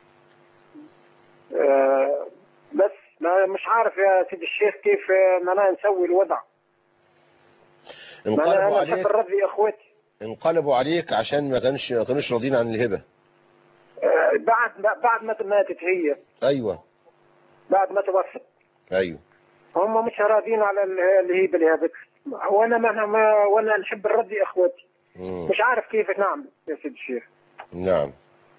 آه بس ما مش عارف يا سيدي الشيخ كيف آه، ما أنا نسوي الوضع. ما أنا انقلبوا أنا عليك. نحب نرضي إخواتي. انقلبوا عليك عشان ما كانش ما كانوش راضيين عن الهبة. آه بعد بعد ما ماتت هي. أيوه. بعد ما توفت. أيوه. هم مش راضين على ال- الهيبة اللي هبت، وانا ما ما وانا نحب نرضي اخواتي. مم. مش عارف كيف نعمل يا سيدي الشيخ. نعم.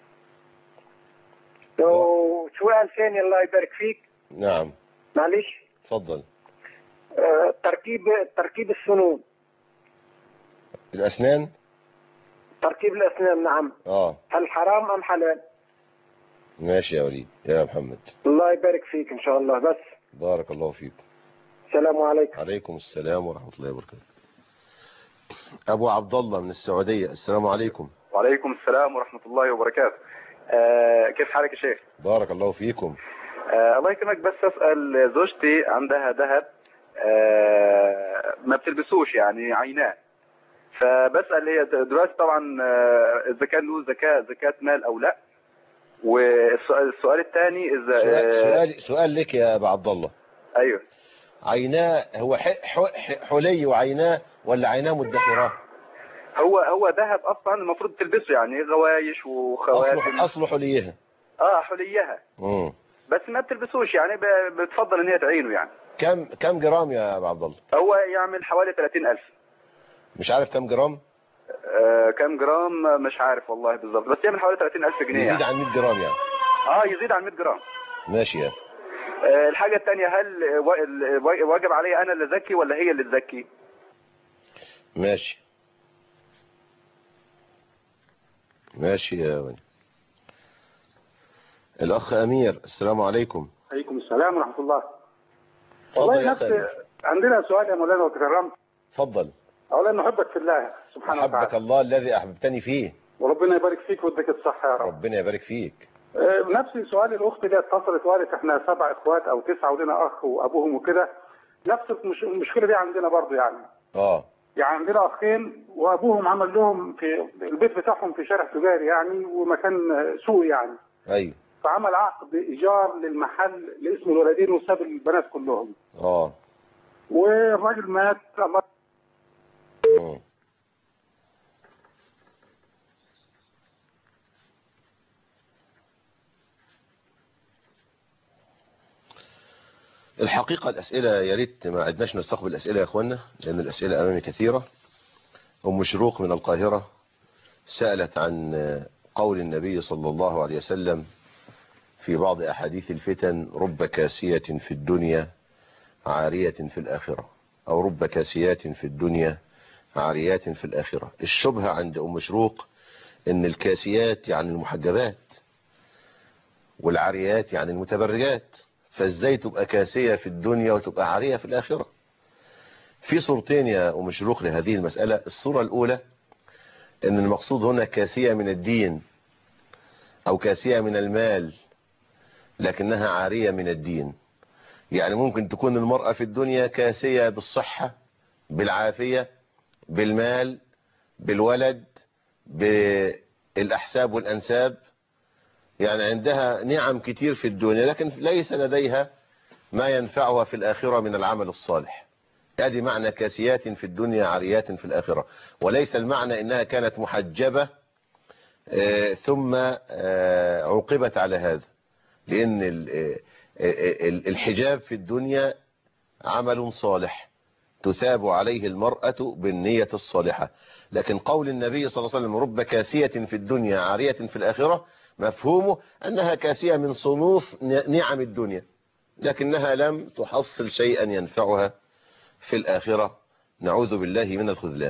وسؤال ثاني الله يبارك فيك. نعم. معلش. تفضل. آه، تركيب تركيب السنون. الأسنان. تركيب الاسنان نعم. اه هل حرام ام حلال؟ ماشي يا وليد يا محمد. الله يبارك فيك ان شاء الله. بس بارك الله فيك. السلام عليكم. عليكم السلام ورحمة الله وبركاته. أبو عبد الله من السعودية، السلام عليكم. وعليكم السلام ورحمة الله وبركاته. آه كيف حالك يا شيخ؟ بارك الله فيكم. آه الله يكرمك، بس أسأل زوجتي عندها ذهب آه ما بتلبسوش يعني عيناه، فبسأل هي دلوقتي طبعا آه إذا كان له زكاة زكاة مال أو لا. والسؤال السؤال الثاني إذا سؤال آه سؤال, سؤال لك يا أبو عبد الله. أيوه. عيناه هو ح- ح- حلي وعيناه ولا عيناه مدخرة؟ هو هو ذهب أصلا المفروض تلبسه يعني غوايش وخواتم. أصله أصله حليها. اه حليها. امم بس ما بتلبسوش يعني ب- بتفضل ان هي تعينه يعني. كم كم جرام يا أبو عبد الله؟ هو يعمل حوالي ثلاثين ألف. مش عارف كم جرام؟ آه كم جرام مش عارف والله بالظبط، بس يعمل حوالي ثلاثين ألف جنيه يزيد يعني. عن مية جرام يعني. اه يزيد عن مية جرام. ماشي يا. آه الحاجة الثانية، هل و- ال- واجب علي انا اللي ازكي ولا هي اللي تزكي؟ ماشي. ماشي يا ولي. الأخ أمير، السلام عليكم. عليكم السلام ورحمة الله. تفضل والله يا نفس أخي. عندنا سؤال يا مولانا وتكرمت. تفضل. أولا نحبك في الله سبحانه أحبك وتعالى، الله الذي أحببتني فيه. وربنا يبارك فيك ويديك الصحة يا رب. ربنا يبارك فيك. آه، نفس سؤال الأخت اللي اتصلت وقالت إحنا سبع إخوات أو تسعة ولنا أخ وأبوهم وكده، نفس المش- المشكلة دي عندنا برضه يعني. اه يعني عندنا أخين وأبوهم عمل لهم في البيت بتاعهم في شارع تجاري يعني، ومكان سوق يعني. ايوه. فعمل عقد ايجار للمحل لاسم الولدين وساب البنات كلهم. اه والراجل مات الله. مم. الحقيقة الأسئلة يا ريت ما عدناش نستقبل الأسئلة يا أخوانا، لأن الأسئلة أمامي كثيرة. أم شروق من القاهرة سألت عن قول النبي صلى الله عليه وسلم في بعض أحاديث الفتن: رب كاسية في الدنيا عارية في الآخرة، أو رب كاسيات في الدنيا عاريات في الآخرة. الشبهة عند أم شروق إن الكاسيات يعني المحجبات والعاريات يعني المتبرجات، فازاي تبقى كاسية في الدنيا وتبقى عارية في الآخرة؟ في صورتين يا أم شروق لهذه المسألة. الصورة الأولى ان المقصود هنا كاسية من الدين او كاسية من المال، لكنها عارية من الدين. يعني ممكن تكون المرأة في الدنيا كاسية بالصحة، بالعافية، بالمال، بالولد، بالأحساب والأنساب، يعني عندها نعم كتير في الدنيا، لكن ليس لديها ما ينفعها في الآخرة من العمل الصالح. هذه معنى كاسيات في الدنيا عاريات في الآخرة، وليس المعنى إنها كانت محجبة آه ثم آه عوقبت على هذا، لأن الحجاب في الدنيا عمل صالح تثاب عليه المرأة بالنية الصالحة. لكن قول النبي صلى الله عليه وسلم: رب كاسية في الدنيا عارية في الآخرة، مفهومه أنها كاسية من صنوف نعم الدنيا، لكنها لم تحصل شيئا ينفعها في الآخرة، نعوذ بالله من الخذلان.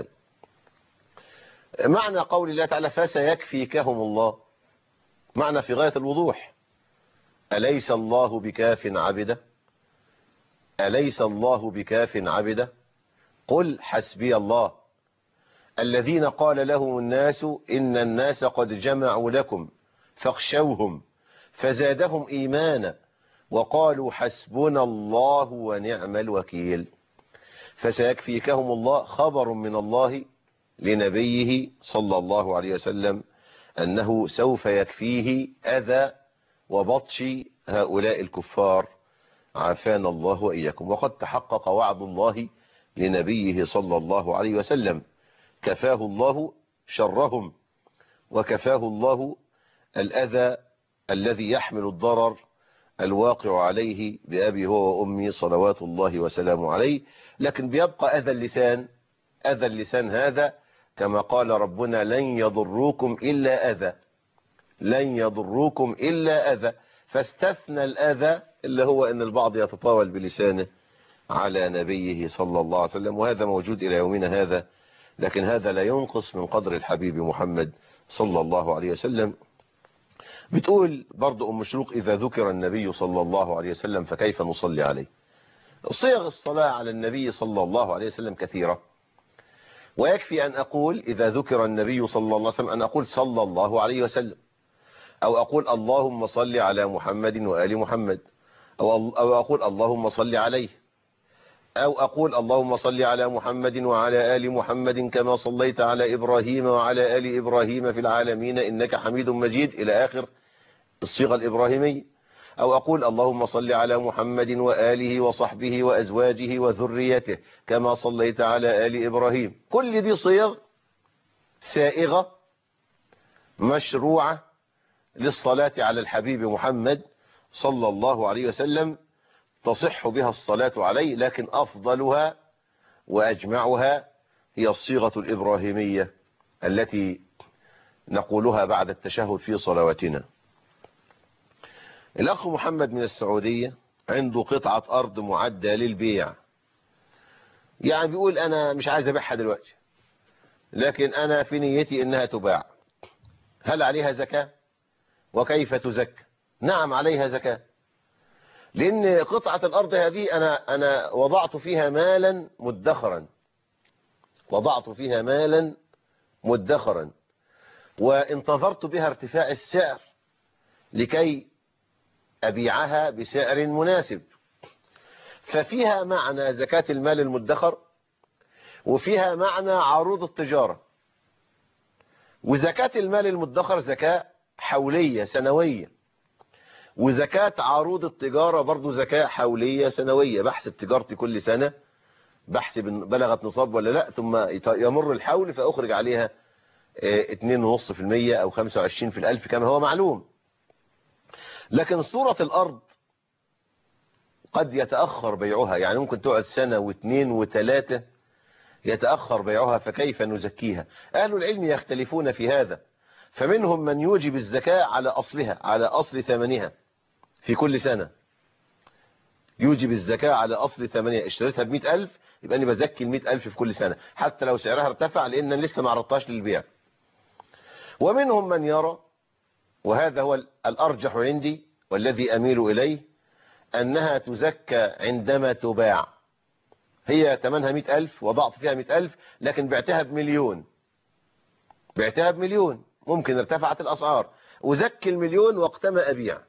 معنى قول الله تعالى: فسيكفيكهم الله، معنى في غاية الوضوح. أليس الله بكاف عبده؟ أليس الله بكاف عبده؟ قل حسبي الله. الذين قال لهم الناس إن الناس قد جمعوا لكم فاخشوهم فزادهم إيمانا وقالوا حسبنا الله ونعم الوكيل. فسيكفيكهم الله خبر من الله لنبيه صلى الله عليه وسلم أنه سوف يكفيه أذى وبطش هؤلاء الكفار، عافانا الله وإياكم. وقد تحقق وعد الله لنبيه صلى الله عليه وسلم، كفاه الله شرهم وكفاه الله الأذى الذي يحمل الضرر الواقع عليه بأبي هو وأمي صلوات الله وسلامه عليه. لكن بيبقى أذى اللسان. أذى اللسان هذا كما قال ربنا: لن يضروكم إلا أذى، لن يضروكم إلا أذى. فاستثنى الأذى اللي هو أن البعض يتطاول بلسانه على نبيه صلى الله عليه وسلم، وهذا موجود إلى يومنا هذا. لكن هذا لا ينقص من قدر الحبيب محمد صلى الله عليه وسلم. بتقول برضو أم شروق: إذا ذكر النبي صلى الله عليه وسلم فكيف نصلي عليه؟ صيغ الصلاة على النبي صلى الله عليه وسلم كثيرة، ويكفي أن أقول إذا ذكر النبي صلى الله عليه وسلم أن أقول صلى الله عليه وسلم، أو أقول اللهم صل على محمد وآل محمد، أو أو أقول اللهم صل عليه، أو أقول اللهم صل على محمد وعلى آل محمد كما صليت على إبراهيم وعلى آل إبراهيم في العالمين إنك حميد مجيد، إلى آخر الصيغة الإبراهيمية. أو أقول اللهم صل على محمد وآله وصحبه وأزواجه وذريته كما صليت على آل إبراهيم. كل دي صيغ سائغة مشروعة للصلاة على الحبيب محمد صلى الله عليه وسلم، تصح بها الصلاة عليه، لكن أفضلها وأجمعها هي الصيغة الإبراهيمية التي نقولها بعد التشهد في صلواتنا. الأخ محمد من السعودية عنده قطعة أرض معدة للبيع، يعني بيقول أنا مش عايز أبيعها دلوقتي، لكن أنا في نيتي إنها تباع. هل عليها زكاة؟ وكيف تزكى؟ نعم عليها زكاة، لأن قطعة الأرض هذه أنا أنا وضعت فيها مالا مدخرا، وضعت فيها مالا مدخرا وانتظرت بها ارتفاع السعر لكي أبيعها بسعر مناسب. ففيها معنى زكاة المال المدخر، وفيها معنى عروض التجارة. وزكاة المال المدخر زكاة حولية سنوية، وزكاة عروض التجارة برضو زكاة حولية سنوية، بحسب تجارتي كل سنة، بحسب إن بلغت نصاب ولا لا، ثم يمر الحول فأخرج عليها اتنين ونص في المية أو خمسة وعشرين في الألف كما هو معلوم. لكن صورة الأرض قد يتأخر بيعها، يعني ممكن تقعد سنة واثنين وثلاثة يتأخر بيعها، فكيف نزكيها؟ أهل العلم يختلفون في هذا، فمنهم من يوجب الزكاة على أصلها، على أصل ثمنها في كل سنة، يوجب الزكاة على أصل ثمنها. اشتريتها بمئة ألف يبقى أنا بزكي المئة ألف في كل سنة حتى لو سعرها ارتفع، لأن لسه ما عرضتهاش للبيع. ومنهم من يرى، وهذا هو الأرجح عندي والذي أميل إليه، أنها تزكى عندما تباع. هي ثمنها مئة ألف وضعت فيها مئة ألف، لكن بعتها بمليون، بعتها بمليون، ممكن ارتفعت الأسعار، وزكي المليون وقتما أبيع.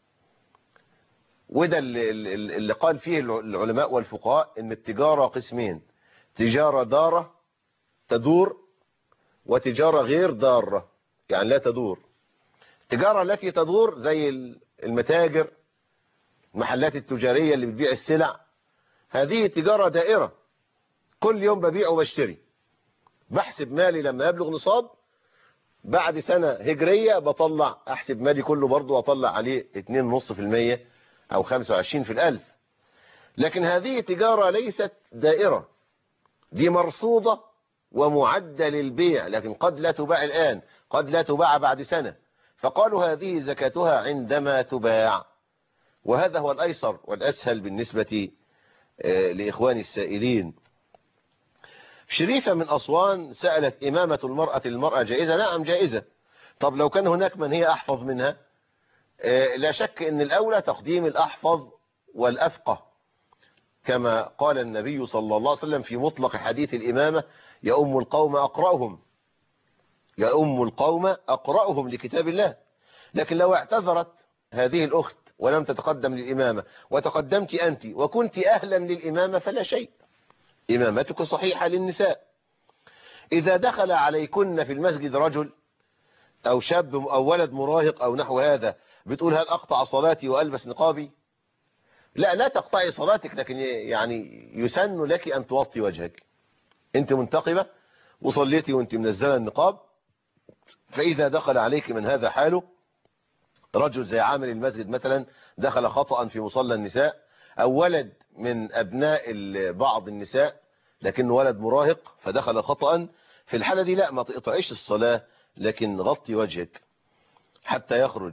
وده اللي, اللي قال فيه العلماء والفقهاء ان التجارة قسمين: تجارة دارة تدور، وتجارة غير دارة يعني لا تدور. التجارة التي تدور زي المتاجر، المحلات التجارية اللي بتبيع السلع، هذه تجارة دائرة، كل يوم ببيع وبشتري، بحسب مالي لما يبلغ نصاب، بعد سنة هجرية بطلع احسب مالي كله برضو واطلع عليه اتنين ونص في المية او خمسة وعشرين في الالف. لكن هذه تجارة ليست دائرة، دي مرصودة ومعدة للبيع، لكن قد لا تباع الآن، قد لا تباع بعد سنة، فقالوا هذه زكاتها عندما تباع. وهذا هو الأيسر والأسهل بالنسبة لإخواني السائلين. شريفة من أسوان سألت: إمامة المرأة للمرأة جائزة؟ نعم جائزة. طب لو كان هناك من هي أحفظ منها؟ لا شك أن الأولى تقديم الأحفظ والأفقه، كما قال النبي صلى الله عليه وسلم في مطلق حديث الإمامة: يؤم القوم أقرأهم، يؤم القوم أقرأهم لكتاب الله. لكن لو اعتذرت هذه الأخت ولم تتقدم للإمامة وتقدمت أنت وكنت أهلا للإمامة فلا شيء، إمامتك صحيحة للنساء. إذا دخل عليكن في المسجد رجل أو شاب أو ولد مراهق أو نحو هذا، بتقول: هل أقطع صلاتي وألبس نقابي؟ لا، لا تقطعي صلاتك، لكن يعني يسن لك أن توطي وجهك. أنت منتقبة وصليتي وأنت منزلة النقاب، فإذا دخل عليك من هذا حاله، رجل زي عامل المسجد مثلا دخل خطأ في مصلى النساء، أو ولد من أبناء بعض النساء لكنه ولد مراهق فدخل خطأ، في الحالة دي لا، ما تقطعيش الصلاة، لكن غطي وجهك حتى يخرج.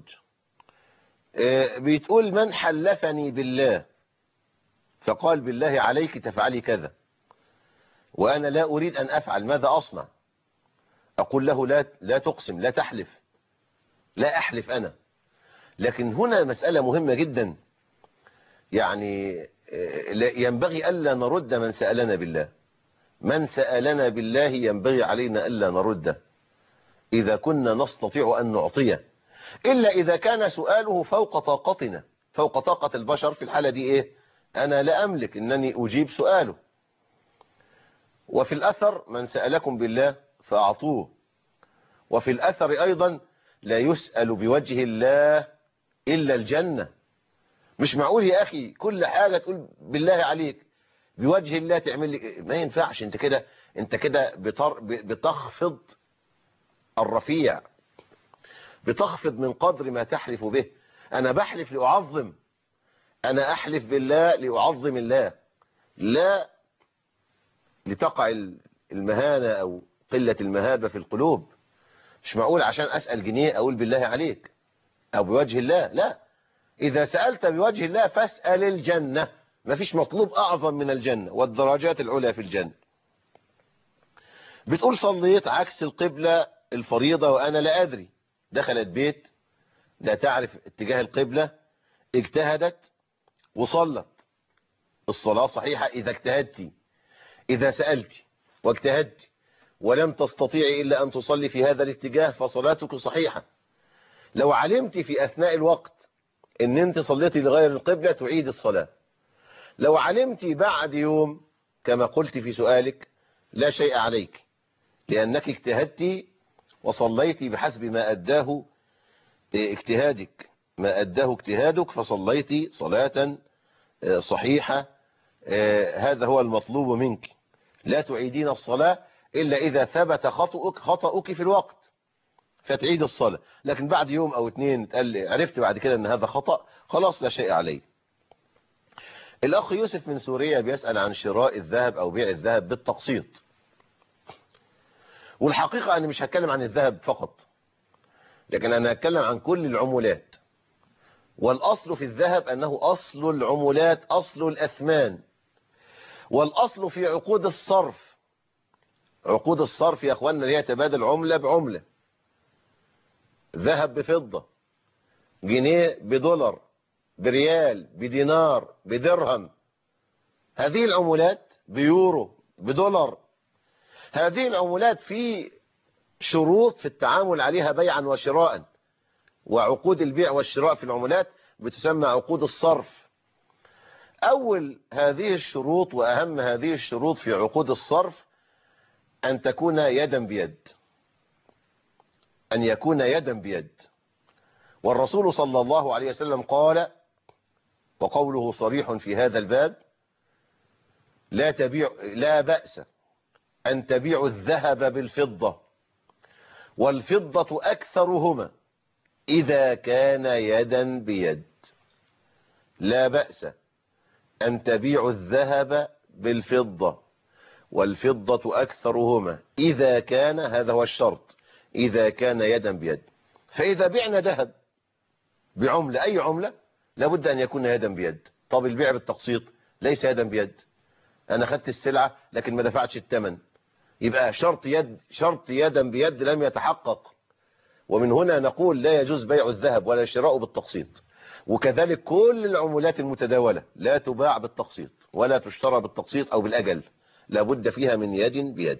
بتقول: من حلفني بالله فقال بالله عليك تفعلي كذا وأنا لا أريد أن أفعل، ماذا أصنع؟ أقول له: لا, لا تقسم، لا تحلف. لا أحلف أنا. لكن هنا مسألة مهمة جدا، يعني ينبغي ألا نرد من سألنا بالله. من سألنا بالله ينبغي علينا ألا نرده إذا كنا نستطيع أن نعطيه، إلا إذا كان سؤاله فوق طاقتنا، فوق طاقة البشر. في الحالة دي إيه؟ أنا لا أملك أنني أجيب سؤاله. وفي الأثر: من سألكم بالله فأعطوه. وفي الأثر أيضا: لا يسأل بوجه الله إلا الجنة. مش معقول يا أخي كل حاجة تقول بالله عليك، بوجه الله تعمل لي، ما ينفعش. انت كده انت كده بتخفض الرفيع، بتخفض من قدر ما تحلف به. أنا بحلف لأعظم، أنا أحلف بالله لأعظم الله، لا لتقع المهانة أو قلة المهابة في القلوب. مش معقول عشان أسأل جنيه أقول بالله عليك أو بوجه الله، لا. إذا سألت بوجه الله فاسأل الجنة، ما فيش مطلوب أعظم من الجنة والدرجات العلى في الجنة. بتقول: صليت عكس القبلة الفريضة وأنا لا أدري. دخلت بيت لا تعرف اتجاه القبلة، اجتهدت وصلت. الصلاة صحيحة إذا اجتهدت. إذا سألت واجتهدت ولم تستطيعي إلا أن تصلي في هذا الاتجاه فصلاتك صحيحة. لو علمت في أثناء الوقت ان انت صليتي لغير القبلة تعيد الصلاة. لو علمت بعد يوم كما قلت في سؤالك لا شيء عليك، لأنك اجتهدت وصليت بحسب ما أداه اجتهادك. ما أداه اجتهادك فصليت صلاة صحيحة، هذا هو المطلوب منك. لا تعيدين الصلاة إلا إذا ثبت خطأك خطأك في الوقت فتعيد الصلاة، لكن بعد يوم أو اتنين تقال عرفت بعد كده أن هذا خطأ، خلاص لا شيء عليه. الأخ يوسف من سوريا بيسأل عن شراء الذهب أو بيع الذهب بالتقسيط. والحقيقة أنا مش هتكلم عن الذهب فقط، لكن أنا هتكلم عن كل العملات. والأصل في الذهب أنه أصل العملات، أصل الأثمان، والأصل في عقود الصرف. عقود الصرف يا أخواننا اللي هي تبادل عملة بعملة، ذهب بفضة، جنيه بدولار، بريال، بدينار، بدرهم، هذه العملات بيورو، بدولار، هذه العملات في شروط في التعامل عليها بيعا وشراء. وعقود البيع والشراء في العملات بتسمى عقود الصرف. أول هذه الشروط وأهم هذه الشروط في عقود الصرف أن تكون يدا بيد، أن يكون يدا بيد. والرسول صلى الله عليه وسلم قال، وقوله صريح في هذا الباب: لا تبيع لا بأس أن تبيعوا الذهب بالفضة والفضة أكثرهما إذا كان يدا بيد. لا بأس أن تبيعوا الذهب بالفضة والفضة أكثرهما إذا كان، هذا هو الشرط، إذا كان يدا بيد. فإذا بعنا ذهب بعملة، أي عملة، لابد أن يكون يدا بيد. طب البيع بالتقسيط ليس يدا بيد، أنا خدت السلعة لكن ما دفعتش الثمن، يبقى شرط يد شرط يدا بيد لم يتحقق. ومن هنا نقول لا يجوز بيع الذهب ولا شراؤه بالتقسيط. وكذلك كل العملات المتداولة لا تباع بالتقسيط ولا تشترى بالتقسيط أو بالأجل، لابد فيها من يد بيد.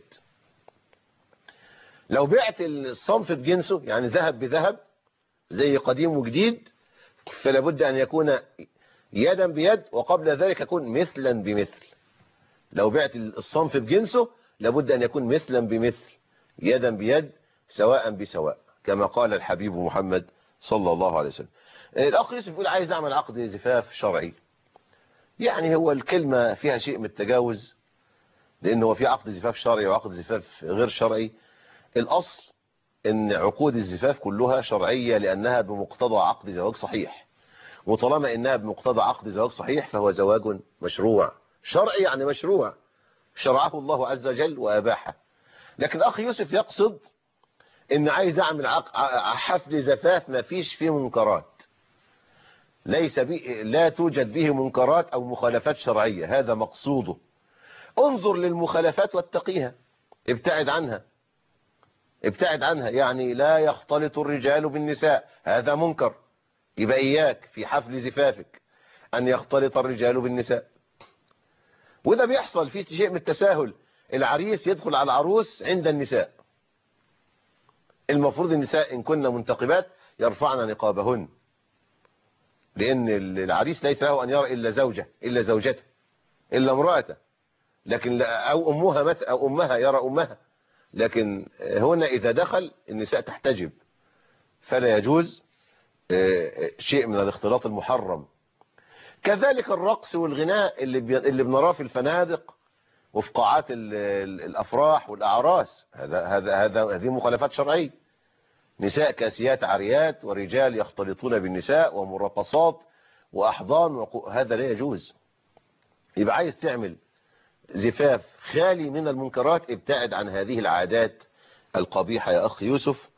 لو بعت الصنف بجنسه، يعني ذهب بذهب زي قديم وجديد، فلابد أن يكون يدا بيد، وقبل ذلك يكون مثلا بمثل. لو بعت الصنف بجنسه لابد أن يكون مثلا بمثل، يدا بيد، سواء بسواء، كما قال الحبيب محمد صلى الله عليه وسلم. الأخ يوسف يقول عايز أعمل عقد زفاف شرعي. يعني هو الكلمة فيها شيء من التجاوز، لأنه هو في عقد زفاف شرعي وعقد زفاف غير شرعي. الأصل أن عقود الزفاف كلها شرعية لأنها بمقتضى عقد زواج صحيح، وطالما أنها بمقتضى عقد زواج صحيح فهو زواج مشروع. شرعي يعني مشروع، شرعه الله عز وجل وأباحه. لكن أخي يوسف يقصد ان عايز اعمل حفل زفاف ما فيش فيه منكرات، ليس بي لا توجد به منكرات او مخالفات شرعية، هذا مقصوده. انظر للمخالفات واتقيها، ابتعد عنها ابتعد عنها. يعني لا يختلط الرجال بالنساء، هذا منكر، يبقى اياك في حفل زفافك ان يختلط الرجال بالنساء. وده بيحصل فيه شيء من التساهل، العريس يدخل على العروس عند النساء. المفروض النساء إن كنا منتقبات يرفعن نقابهن، لأن العريس ليس له أن يرى إلا زوجة إلا زوجته إلا امرأته، لكن أو أمها مثل أو أمها يرى أمها. لكن هنا إذا دخل النساء تحتجب، فلا يجوز شيء من الاختلاط المحرم. كذلك الرقص والغناء اللي اللي بنراه في الفنادق وفي قاعات الأفراح والأعراس، هذا هذا هذا هذه مخالفات شرعية. نساء كاسيات عاريات ورجال يختلطون بالنساء ومرقصات وأحضان وقو... هذا لا يجوز. يبقى عايز تعمل زفاف خالي من المنكرات، ابتعد عن هذه العادات القبيحة يا أخي يوسف.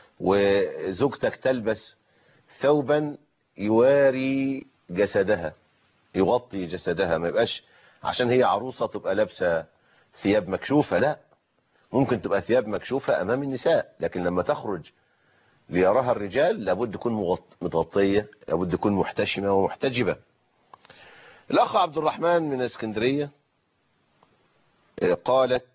وزوجتك تلبس ثوبا يواري جسدها، يغطي جسدها، ما يبقاش عشان هي عروسة تبقى لابسة ثياب مكشوفة، لا، ممكن تبقى ثياب مكشوفة أمام النساء، لكن لما تخرج ليراها الرجال لابد تكون متغطية، لابد تكون محتشمة ومحتجبة. الأخ عبد الرحمن من اسكندرية قالت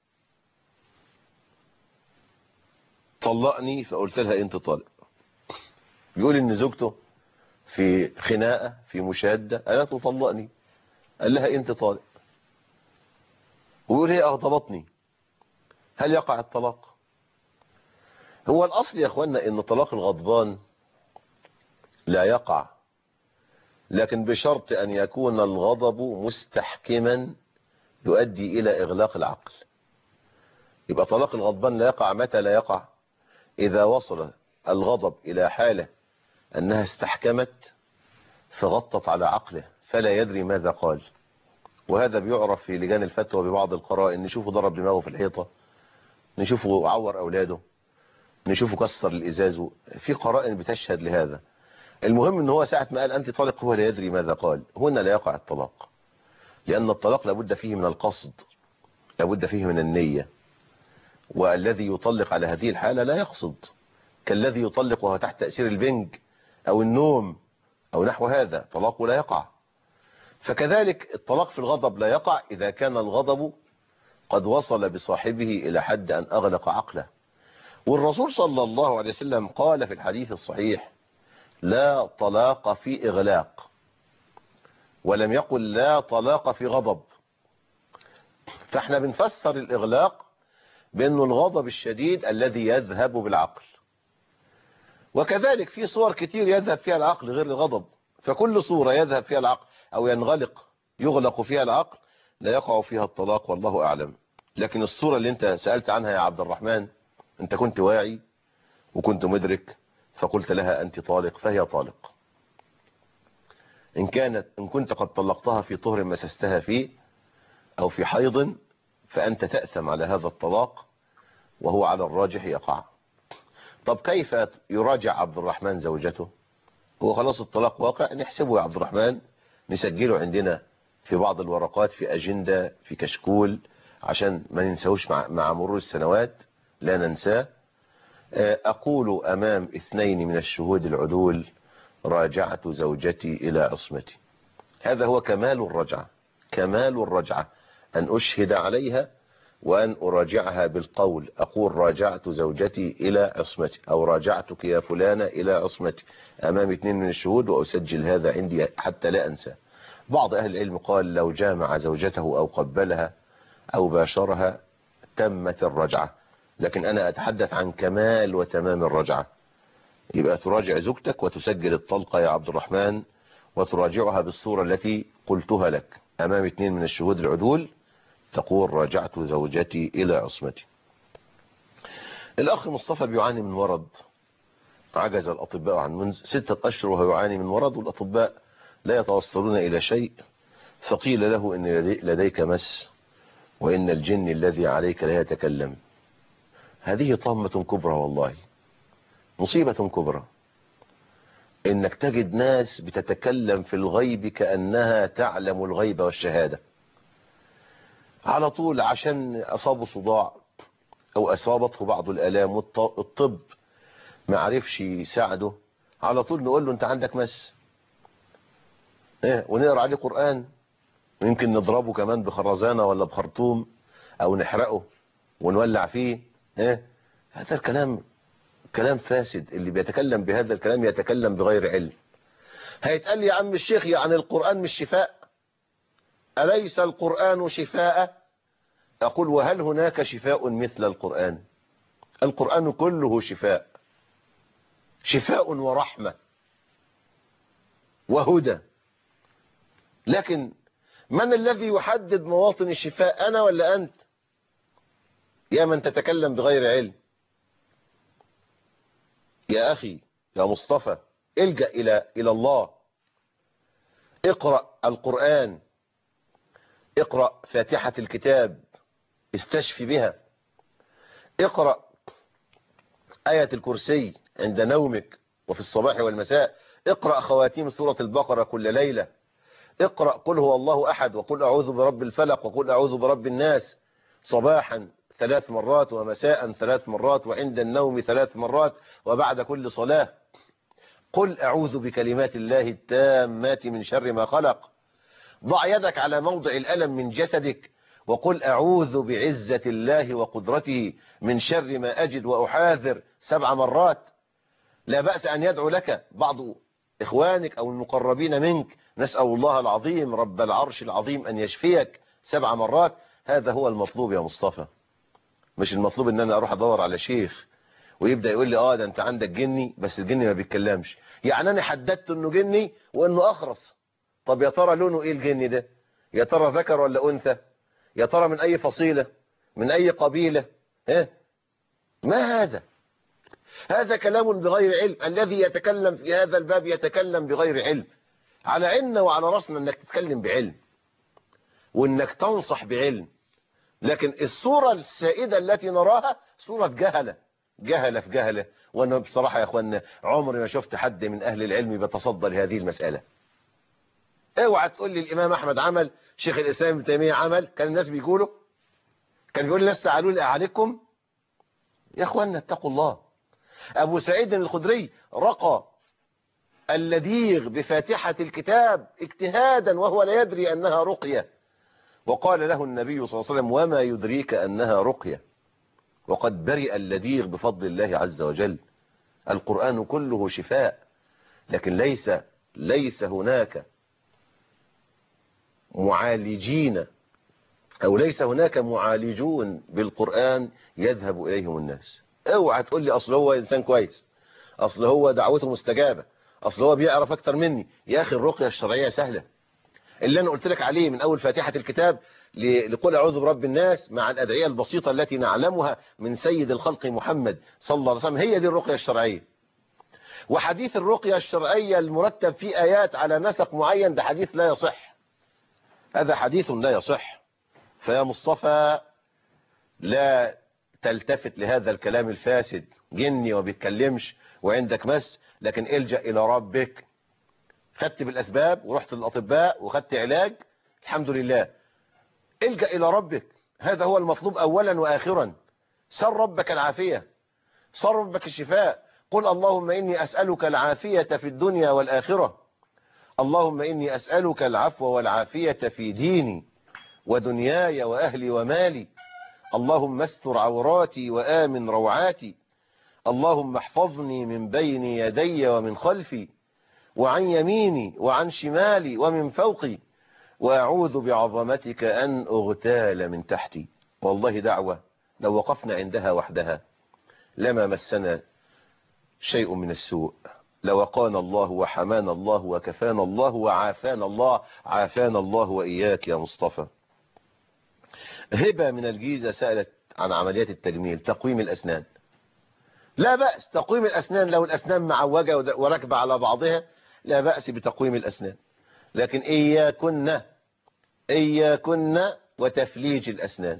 طلقني، فقلت لها انت طالق. بيقول ان زوجته في خناقة في مشادة، قالت له طلقني، قال لها انت طالق، ويقول هي اغضبتني. هل يقع الطلاق؟ هو الاصل يا اخوانا ان طلاق الغضبان لا يقع، لكن بشرط أن يكون الغضب مستحكما يؤدي إلى إغلاق العقل. يبقى طلاق الغضبان لا يقع متى لا يقع؟ إذا وصل الغضب إلى حالة أنها استحكمت فغطت على عقله فلا يدري ماذا قال. وهذا بيعرف في لجان الفتوى ببعض القرائن، نشوفه ضرب دماغه في الحيطة، نشوفه عور أولاده، نشوفه كسر الإزاز، في قرائن بتشهد لهذا. المهم ان هو ساعة ما قال أنت طالق هو لا يدري ماذا قال. هنا لا يقع الطلاق، لأن الطلاق لابد فيه من القصد، لابد فيه من النية، والذي يطلق على هذه الحالة لا يقصد، كالذي يطلق وهو تحت تأثير البنج أو النوم أو نحو هذا، طلاقه لا يقع. فكذلك الطلاق في الغضب لا يقع إذا كان الغضب قد وصل بصاحبه إلى حد أن أغلق عقله. والرسول صلى الله عليه وسلم قال في الحديث الصحيح لا طلاق في إغلاق، ولم يقل لا طلاق في غضب. فاحنا بنفسر الإغلاق بأنه الغضب الشديد الذي يذهب بالعقل، وكذلك في صور كتير يذهب فيها العقل غير الغضب، فكل صورة يذهب فيها العقل أو ينغلق يغلق فيها العقل لا يقع فيها الطلاق، والله أعلم. لكن الصورة اللي انت سألت عنها يا عبد الرحمن، انت كنت واعي وكنت مدرك فقلت لها أنت طالق فهي طالق. إن كانت إن كنت قد طلقتها في طهر مسستها فيه أو في حيض فأنت تأثم على هذا الطلاق، وهو على الراجح يقع. طب كيف يراجع عبد الرحمن زوجته؟ هو خلاص الطلاق واقع، نحسبه يا عبد الرحمن، نسجله عندنا في بعض الورقات في أجندة في كشكول عشان ما ننساوش مع, مع مرور السنوات، لا ننساه. أقول أمام اثنين من الشهود العدول راجعت زوجتي إلى عصمتي. هذا هو كمال الرجعة، كمال الرجعة أن أشهد عليها وأن أراجعها بالقول، أقول راجعت زوجتي إلى عصمتي أو راجعتك يا فلانة إلى عصمتي أمام اثنين من الشهود، وأسجل هذا عندي حتى لا أنسى. بعض أهل العلم قال لو جامع زوجته أو قبلها أو باشرها تمت الرجعة، لكن أنا أتحدث عن كمال وتمام الرجعة. يبقى تراجع زوجتك وتسجل الطلقة يا عبد الرحمن، وتراجعها بالصورة التي قلتها لك أمام اثنين من الشهود العدول، تقول راجعت زوجتي إلى عصمتي. الأخ مصطفى بيعاني من ورد، عجز الأطباء عن منذ ستة أشهر وهو يعاني من ورد، والأطباء لا يتوصلون إلى شيء، فقيل له إن لديك مس وإن الجن الذي عليك لا يتكلم. هذه طامة كبرى، والله مصيبة كبرى، إنك تجد ناس بتتكلم في الغيب كأنها تعلم الغيب والشهادة على طول، عشان أصابه صداع أو أصابته بعض الآلام والطب ما عرفش يساعده، على طول نقول له أنت عندك مس، إيه، ونقرأ عليه قرآن، ويمكن نضربه كمان بخرزانة ولا بخرطوم أو نحرقه ونولع فيه. إيه، هذا الكلام كلام فاسد. اللي بيتكلم بهذا الكلام يتكلم بغير علم. هيتقال يا عم الشيخ يعني القرآن مش شفاء؟ أليس القرآن شفاء؟ أقول وهل هناك شفاء مثل القرآن؟ القرآن كله شفاء، شفاء ورحمة وهدى. لكن من الذي يحدد مواطن الشفاء، أنا ولا أنت؟ يا من تتكلم بغير علم. يا أخي يا مصطفى الجأ إلى إلى الله، اقرأ القرآن، اقرأ فاتحة الكتاب استشفي بها، اقرأ آية الكرسي عند نومك وفي الصباح والمساء، اقرأ خواتيم سورة البقرة كل ليلة، اقرأ قل هو الله أحد وقل أعوذ برب الفلق وقل أعوذ برب الناس صباحا ثلاث مرات ومساء ثلاث مرات وعند النوم ثلاث مرات وبعد كل صلاة. قل أعوذ بكلمات الله التامات من شر ما خلق. ضع يدك على موضع الألم من جسدك وقل أعوذ بعزة الله وقدرته من شر ما أجد وأحاذر سبع مرات. لا بأس أن يدعو لك بعض إخوانك أو المقربين منك، نسأل الله العظيم رب العرش العظيم أن يشفيك سبع مرات. هذا هو المطلوب يا مصطفى، مش المطلوب ان انا اروح ادور على شيخ ويبدأ يقول لي اه ده انت عندك جني، بس الجني ما بيتكلمش. يعني انا حددت انه جني وانه اخرس. طب يا ترى لونه ايه الجني ده؟ يا ترى ذكر ولا انثى؟ يا ترى من اي فصيلة؟ من اي قبيلة؟ ها؟ ما هذا؟ هذا كلام بغير علم. الذي يتكلم في هذا الباب يتكلم بغير علم. على عنا وعلى راسنا انك تتكلم بعلم وانك تنصح بعلم، لكن الصورة السائدة التي نراها صورة جهلة جهلة في جهلة. وانا بصراحة يا اخوانا عمري ما شفت حد من اهل العلم بيتصدى لهذه المسألة. اوعى تقول لي الامام احمد عمل، شيخ الاسلام ابن تيمية عمل، كان الناس بيقولوا، كان بيقول الناس تعالوا لي اعليكم. يا اخوانا اتقوا الله. ابو سعيد الخدري رقى اللديغ بفاتحة الكتاب اجتهادا وهو لا يدري انها رقية، وقال له النبي صلى الله عليه وسلم وما يدريك انها رقية، وقد برئ اللديغ بفضل الله عز وجل. القرآن كله شفاء، لكن ليس ليس هناك معالجين او ليس هناك معالجون بالقرآن يذهب اليهم الناس. اوعى تقول لي اصل هو انسان كويس، اصل هو دعوته مستجابة، اصل هو بيعرف اكتر مني. يا اخي الرقية الشرعية سهلة، اللي انا قلت لك عليه من اول فاتحة الكتاب لقول اعوذ برب الناس مع الادعية البسيطة التي نعلمها من سيد الخلق محمد صلى الله عليه وسلم، هي دي الرقية الشرعية. وحديث الرقية الشرعية المرتب فيه ايات على نسق معين ده حديث لا يصح، هذا حديث لا يصح. فيا مصطفى لا تلتفت لهذا الكلام الفاسد، جني وبيتكلمش وعندك مس، لكن الجأ الى ربك. خدت بالاسباب ورحت للاطباء وخدت علاج الحمد لله، الجأ الى ربك، هذا هو المطلوب اولا واخرا. سل ربك العافية، سل ربك الشفاء. قل اللهم اني اسألك العافية في الدنيا والاخرة، اللهم اني اسألك العفو والعافية في ديني ودنياي واهلي ومالي، اللهم استر عوراتي وآمن روعاتي، اللهم احفظني من بين يدي ومن خلفي وعن يميني وعن شمالي ومن فوقي، وأعوذ بعظمتك أن أغتال من تحتي. والله دعوة لو وقفنا عندها وحدها لما مسنا شيء من السوء، لوقانا الله وحمانا الله وكفانا الله وعافانا الله، عافانا الله وإياك يا مصطفى. هبة من الجيزة سألت عن عمليات التجميل، تقويم الأسنان. لا بأس تقويم الأسنان لو الأسنان معوجة وركبة على بعضها، لا بأس بتقويم الأسنان، لكن إياكن إياكن وتفليج الأسنان.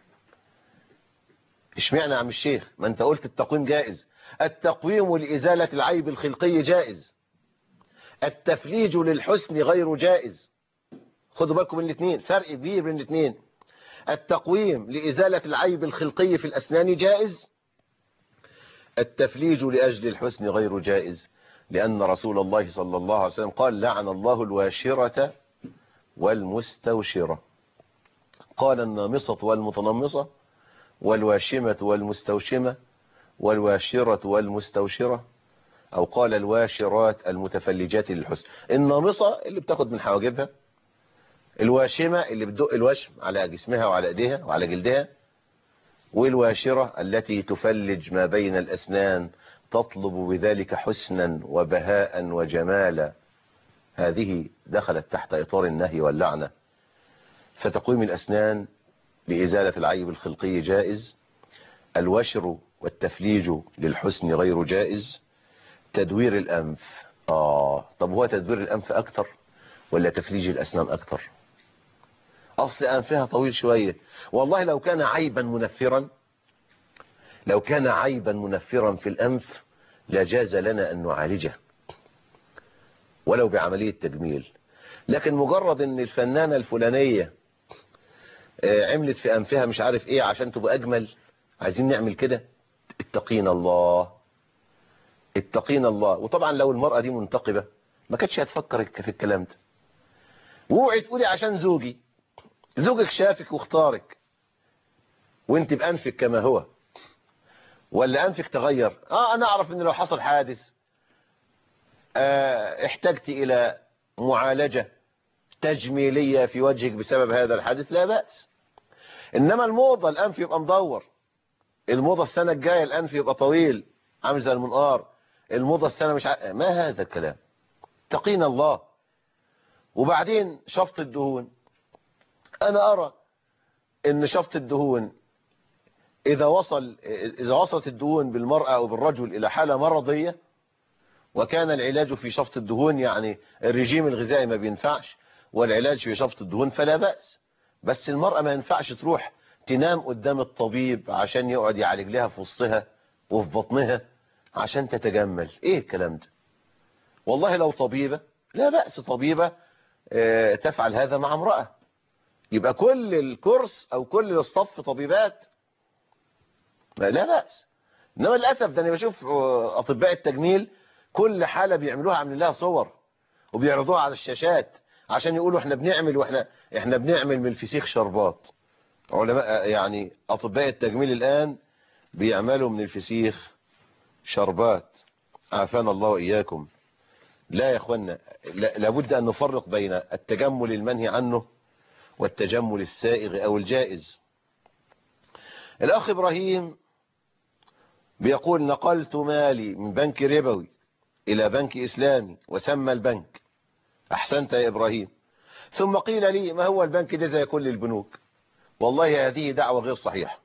اشمعنى يا عم الشيخ؟ ما انت قلت التقويم جائز. التقويم لإزالة العيب الخلقي جائز، التفليج للحسن غير جائز. خدوا بالكم من الاثنين، فرق كبير بين الاثنين. التقويم لإزالة العيب الخلقي في الأسنان جائز، التفليج لأجل الحسن غير جائز، لأن رسول الله صلى الله عليه وسلم قال لعن الله الواشرة والمستوشرة. قال النامصة والمتنمصة والواشمة والمستوشمة والواشرة والمستوشرة، أو قال الواشرات المتفلجات للحسن. النامصة اللي بتاخد من حواجبها، الواشمة اللي بتدق الوشم على جسمها وعلى ايديها وعلى جلدها، والواشرة التي تفلج ما بين الأسنان تطلب بذلك حسنا وبهاء وجمالا، هذه دخلت تحت إطار النهي واللعنة. فتقويم الأسنان لإزالة العيب الخلقي جائز، الوشر والتفليج للحسن غير جائز. تدوير الأنف، آه طب هو تدوير الأنف أكتر ولا تفليج الأسنان أكتر؟ أصل أنفها طويل شوية. والله لو كان عيبا منفرا، لو كان عيبا منفرا في الأنف لجاز لنا أن نعالجه ولو بعملية تجميل. لكن مجرد أن الفنانة الفلانية عملت في أنفها مش عارف إيه عشان تبقى أجمل، عايزين نعمل كده، اتقين الله اتقين الله. وطبعا لو المرأة دي منتقبة ما كانتش هتفكر في الكلام ده. ووعي تقولي عشان زوجي، زوجك شافك واختارك وانت بأنفك كما هو، ولا أنفك تغير. اه انا اعرف ان لو حصل حادث اه احتجت الى معالجة تجميلية في وجهك بسبب هذا الحادث لا بأس. انما الموضة الأنف يبقى مدور الموضة السنة الجاية الأنف يبقى طويل عامل زي المنقار، الموضة السنة مش ع... ما هذا الكلام؟ تقينا الله. وبعدين شفط الدهون، أنا أرى إن شفط الدهون إذا وصل إذا وصلت الدهون بالمرأة أو بالرجل إلى حالة مرضية وكان العلاج في شفط الدهون، يعني الرجيم الغذائي ما بينفعش والعلاج في شفط الدهون، فلا بأس. بس المرأة ما ينفعش تروح تنام قدام الطبيب عشان يقعد يعالج لها في وسطها وفي بطنها عشان تتجمل. ايه الكلام ده؟ والله لو طبيبة لا بأس، طبيبة اه تفعل هذا مع امرأة، يبقى كل الكورس او كل الصف طبيبات، لا بأس. انما للأسف ده انا بشوف اطباء التجميل كل حالة بيعملوها عاملين لها صور وبيعرضوها على الشاشات عشان يقولوا احنا بنعمل واحنا احنا بنعمل من الفسيخ شربات. علماء يعني اطباء التجميل الان بيعملوا من الفسيخ شربات، عافانا الله واياكم. لا يا اخوانا، لابد ان نفرق بين التجمل المنهي عنه والتجمل السائغ او الجائز. الاخ ابراهيم بيقول نقلت مالي من بنك ربوي الى بنك اسلامي وسمى البنك. احسنت يا ابراهيم. ثم قيل لي ما هو البنك ده زي كل البنوك. والله هذه دعوة غير صحيحة.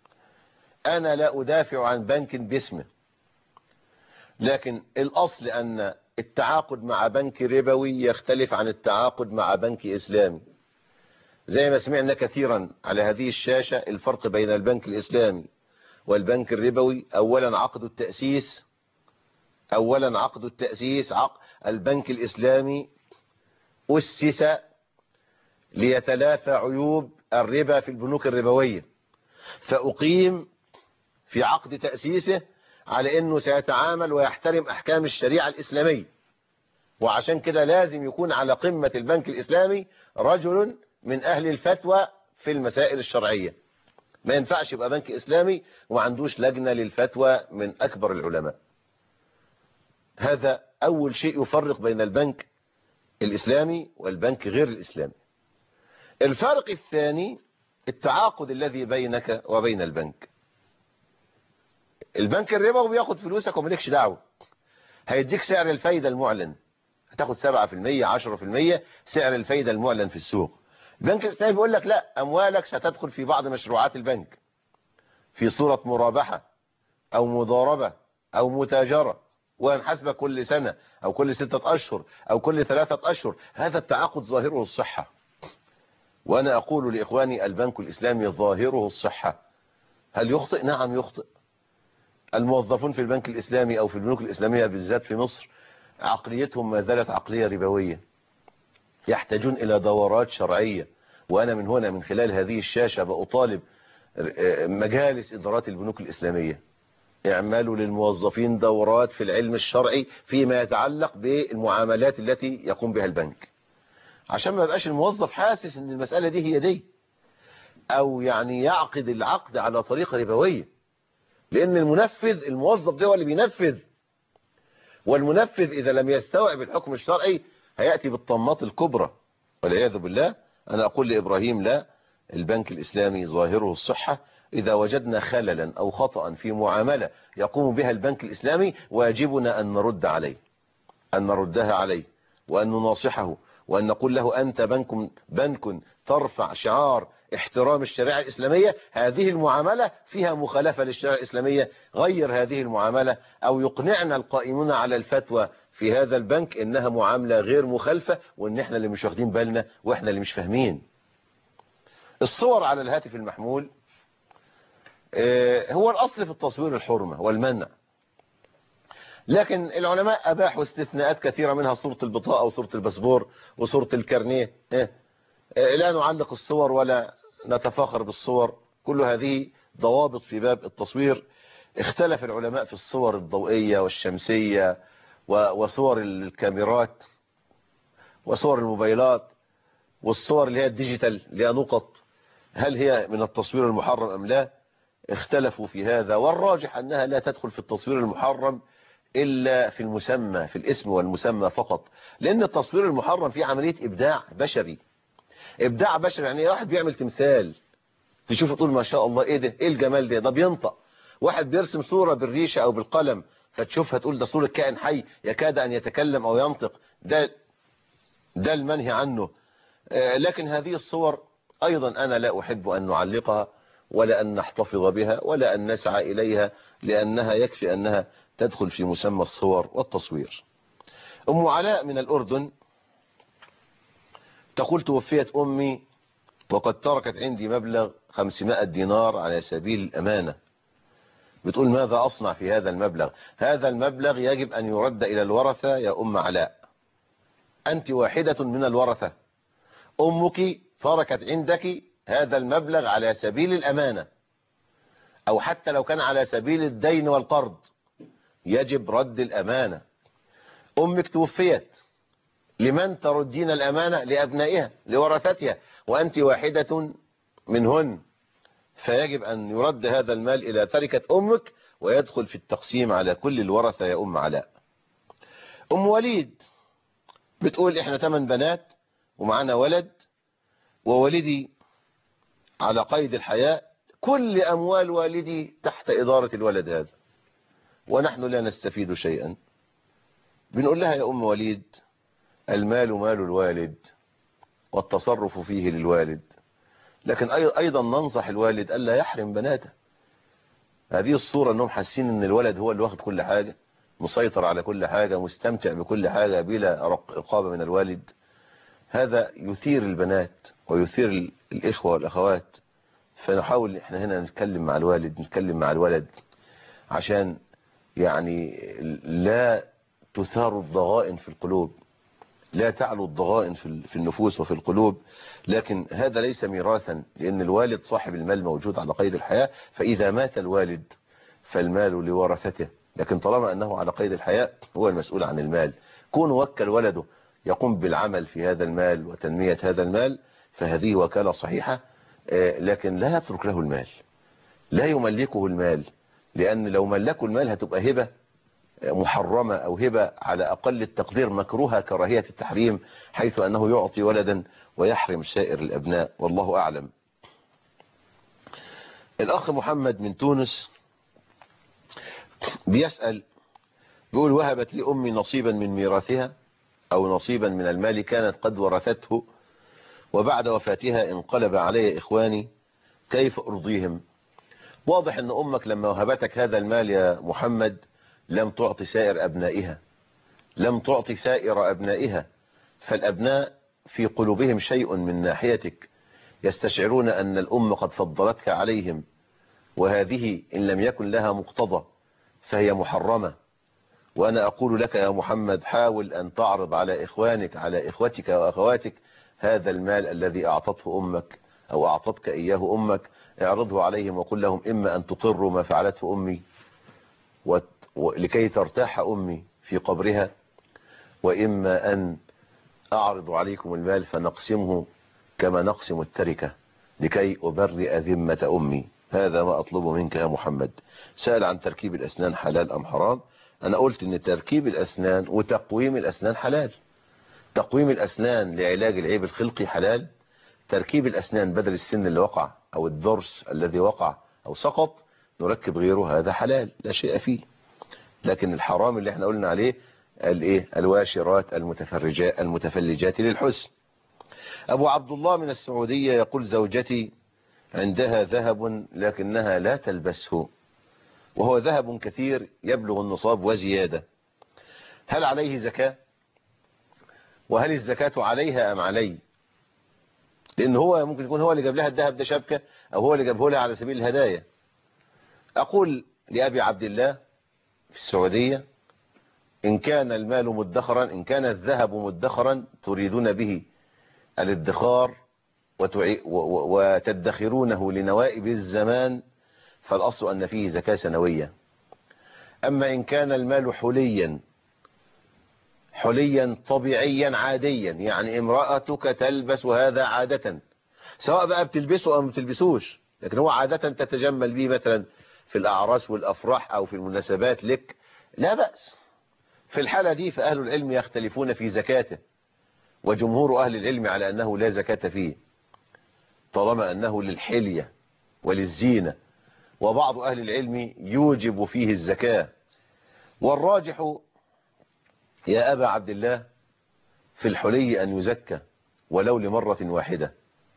انا لا ادافع عن بنك باسمه، لكن الاصل ان التعاقد مع بنك ربوي يختلف عن التعاقد مع بنك اسلامي. زي ما سمعنا كثيرا على هذه الشاشة الفرق بين البنك الاسلامي والبنك الربوي. اولا عقد التأسيس اولا عقد التأسيس عقد البنك الاسلامي أسس ليتلافى عيوب الربا في البنوك الربوية، فأقيم في عقد تأسيسه على أنه سيتعامل ويحترم أحكام الشريعة الإسلامية. وعشان كده لازم يكون على قمة البنك الإسلامي رجل من أهل الفتوى في المسائل الشرعية. ما ينفعش يبقى بنك إسلامي وما عندوش لجنة للفتوى من أكبر العلماء. هذا أول شيء يفرق بين البنك الإسلامي والبنك غير الإسلامي. الفرق الثاني التعاقد الذي بينك وبين البنك. البنك الربوي بياخد فلوسك وملكش دعوة، هيديك سعر الفايدة المعلن، هتاخد سبعة في المية عشرة في المية سعر الفايدة المعلن في السوق. البنك الإسلامي بيقول لك لا، أموالك ستدخل في بعض مشروعات البنك في صورة مرابحة أو مضاربة أو متاجرة، وهنحاسبك كل سنة أو كل ستة أشهر أو كل ثلاثة أشهر. هذا التعاقد ظاهره الصحة، وأنا أقول لإخواني البنك الإسلامي ظاهره الصحة. هل يخطئ؟ نعم يخطئ. الموظفون في البنك الإسلامي أو في البنوك الإسلامية بالذات في مصر عقليتهم ما زالت عقلية ربوية، يحتاجون إلى دورات شرعية. وأنا من هنا من خلال هذه الشاشة بأطالب مجالس إدارات البنوك الإسلامية اعملوا للموظفين دورات في العلم الشرعي فيما يتعلق بالمعاملات التي يقوم بها البنك، عشان ما يبقاش الموظف حاسس ان المسألة دي هي دي، او يعني يعقد العقد على طريقة ربوية. لان المنفذ الموظف ده هو اللي بينفذ، والمنفذ اذا لم يستوعب الحكم الشرعي هيأتي بالطماط الكبرى والعياذ بالله. انا اقول لابراهيم لا، البنك الاسلامي ظاهره الصحة. إذا وجدنا خللا أو خطأ في معاملة يقوم بها البنك الإسلامي واجبنا أن نرد عليه، أن نردها عليه، وأن نناصحه، وأن نقول له أنت بنك بنك ترفع شعار احترام الشريعة الإسلامية، هذه المعاملة فيها مخالفة للشريعة الإسلامية، غير هذه المعاملة. أو يقنعنا القائمون على الفتوى في هذا البنك إنها معاملة غير مخالفة، وإن إحنا اللي مش واخدين بالنا وإحنا اللي مش فاهمين. الصور على الهاتف المحمول هو الأصل في التصوير الحرمة والمنع، لكن العلماء أباحوا استثناءات كثيرة، منها صورة البطاقة وصورة الباسبور وصورة الكارنيه. لا نعلق الصور ولا نتفاخر بالصور، كل هذه ضوابط في باب التصوير. اختلف العلماء في الصور الضوئية والشمسية وصور الكاميرات وصور الموبايلات والصور اللي هي الديجيتال اللي هي نقط، هل هي من التصوير المحرم أم لا؟ اختلفوا في هذا، والراجح أنها لا تدخل في التصوير المحرم إلا في المسمى، في الاسم والمسمى فقط. لأن التصوير المحرم فيه عملية إبداع بشري. إبداع بشري يعني واحد بيعمل تمثال تشوفه تقول ما شاء الله، إيه ده، إيه الجمال ده، ده بينطق واحد بيرسم صورة بالريشة او بالقلم فتشوفها تقول ده صورة كائن حي يكاد ان يتكلم او ينطق، ده ده المنهي عنه. لكن هذه الصور ايضا انا لا احب ان نعلقها ولا ان نحتفظ بها ولا ان نسعى اليها، لانها يكفي انها تدخل في مسمى الصور والتصوير. ام علاء من الاردن تقول توفيت امي وقد تركت عندي مبلغ خمسمائة دينار على سبيل الامانة. بتقول ماذا اصنع في هذا المبلغ؟ هذا المبلغ يجب ان يرد الى الورثة يا ام علاء، انت واحدة من الورثة، امك تركت عندك هذا المبلغ على سبيل الامانة او حتى لو كان على سبيل الدين والقرض يجب رد الامانة. امك توفيت، لمن تردين الامانة؟ لابنائها لورثتها، وانت واحدة منهن، فيجب ان يرد هذا المال الى تركة امك ويدخل في التقسيم على كل الورثة يا ام علاء. ام وليد بتقول احنا ثمان بنات ومعنا ولد، ووالدي على قيد الحياة، كل اموال والدي تحت ادارة الولد هذا ونحن لا نستفيد شيئا. بنقول لها يا ام وليد المال مال الوالد والتصرف فيه للوالد، لكن ايضا ننصح الوالد الا يحرم بناته. هذه الصورة انهم حاسين ان الولد هو اللي واخد كل حاجة، مسيطر على كل حاجة، مستمتع بكل حاجة بلا رقابة من الوالد، هذا يثير البنات ويثير الإخوة والأخوات. فنحاول احنا هنا نتكلم مع الوالد، نتكلم مع الولد عشان يعني لا تثار الضغائن في القلوب، لا تعلو الضغائن في النفوس وفي القلوب. لكن هذا ليس ميراثا، لأن الوالد صاحب المال موجود على قيد الحياة، فإذا مات الوالد فالمال لورثته، لكن طالما أنه على قيد الحياة هو المسؤول عن المال. كون وكل ولده يقوم بالعمل في هذا المال وتنمية هذا المال فهذه وكالة صحيحة، لكن لا يترك له المال، لا يملكه المال، لأن لو ملكه المال هتبقى هبة محرمة أو هبة على أقل التقدير مكروهة كراهية التحريم، حيث أنه يعطي ولدا ويحرم سائر الأبناء، والله أعلم. الأخ محمد من تونس بيسأل، بيقول وهبت لي أمي نصيبا من ميراثها أو نصيبا من المال كانت قد ورثته، وبعد وفاتها انقلب علي إخواني، كيف أرضيهم؟ واضح أن أمك لما وهبتك هذا المال يا محمد لم تعطي سائر أبنائها، لم تعطي سائر أبنائها، فالأبناء في قلوبهم شيء من ناحيتك، يستشعرون أن الأم قد فضلتك عليهم، وهذه إن لم يكن لها مقتضى فهي محرمة. وأنا أقول لك يا محمد حاول أن تعرض على إخوانك، على إخوتك وأخواتك، هذا المال الذي أعطته أمك أو أعطتك إياه أمك، اعرضه عليهم وقل لهم إما أن تقروا ما فعلته أمي لكي ترتاح أمي في قبرها، وإما أن أعرض عليكم المال فنقسمه كما نقسم التركة لكي أبرئ ذمة أمي. هذا ما أطلبه منك يا محمد. سأل عن تركيب الأسنان حلال أم حرام؟ أنا قلت إن تركيب الأسنان وتقويم الأسنان حلال. تقويم الأسنان لعلاج العيب الخلقي حلال، تركيب الأسنان بدل السن اللي وقع أو الضرس الذي وقع أو سقط نركب غيره هذا حلال لا شيء فيه. لكن الحرام اللي احنا قلنا عليه الايه الواشرات المتفرجات المتفلجات للحسن. أبو عبد الله من السعودية يقول زوجتي عندها ذهب لكنها لا تلبسه، وهو ذهب كثير يبلغ النصاب وزيادة، هل عليه زكاة؟ وهل الزكاة عليها أم علي؟ لأن هو ممكن يكون هو اللي جاب لها الذهب ده شبكة، أو هو اللي جابه لها على سبيل الهدايا. أقول لأبي عبد الله في السعودية إن كان المال مدخرا، إن كان الذهب مدخرا تريدون به الادخار وتدخرونه لنوائب الزمان، فالأصل أن فيه زكاة سنوية. أما إن كان المال حليا حليا طبيعيا عاديا، يعني امرأتك تلبس هذا عادة، سواء بقى بتلبسه أو ما بتلبسوش، لكن هو عادة تتجمل به مثلا في الأعراس والأفراح أو في المناسبات لك، لا بأس. في الحالة دي فأهل العلم يختلفون في زكاته، وجمهور أهل العلم على أنه لا زكاة فيه طالما أنه للحلية وللزينة وبعض أهل العلم يوجب فيه الزكاة. والراجح يا أبا عبد الله في الحلي أن يزكى ولو لمرة واحدة،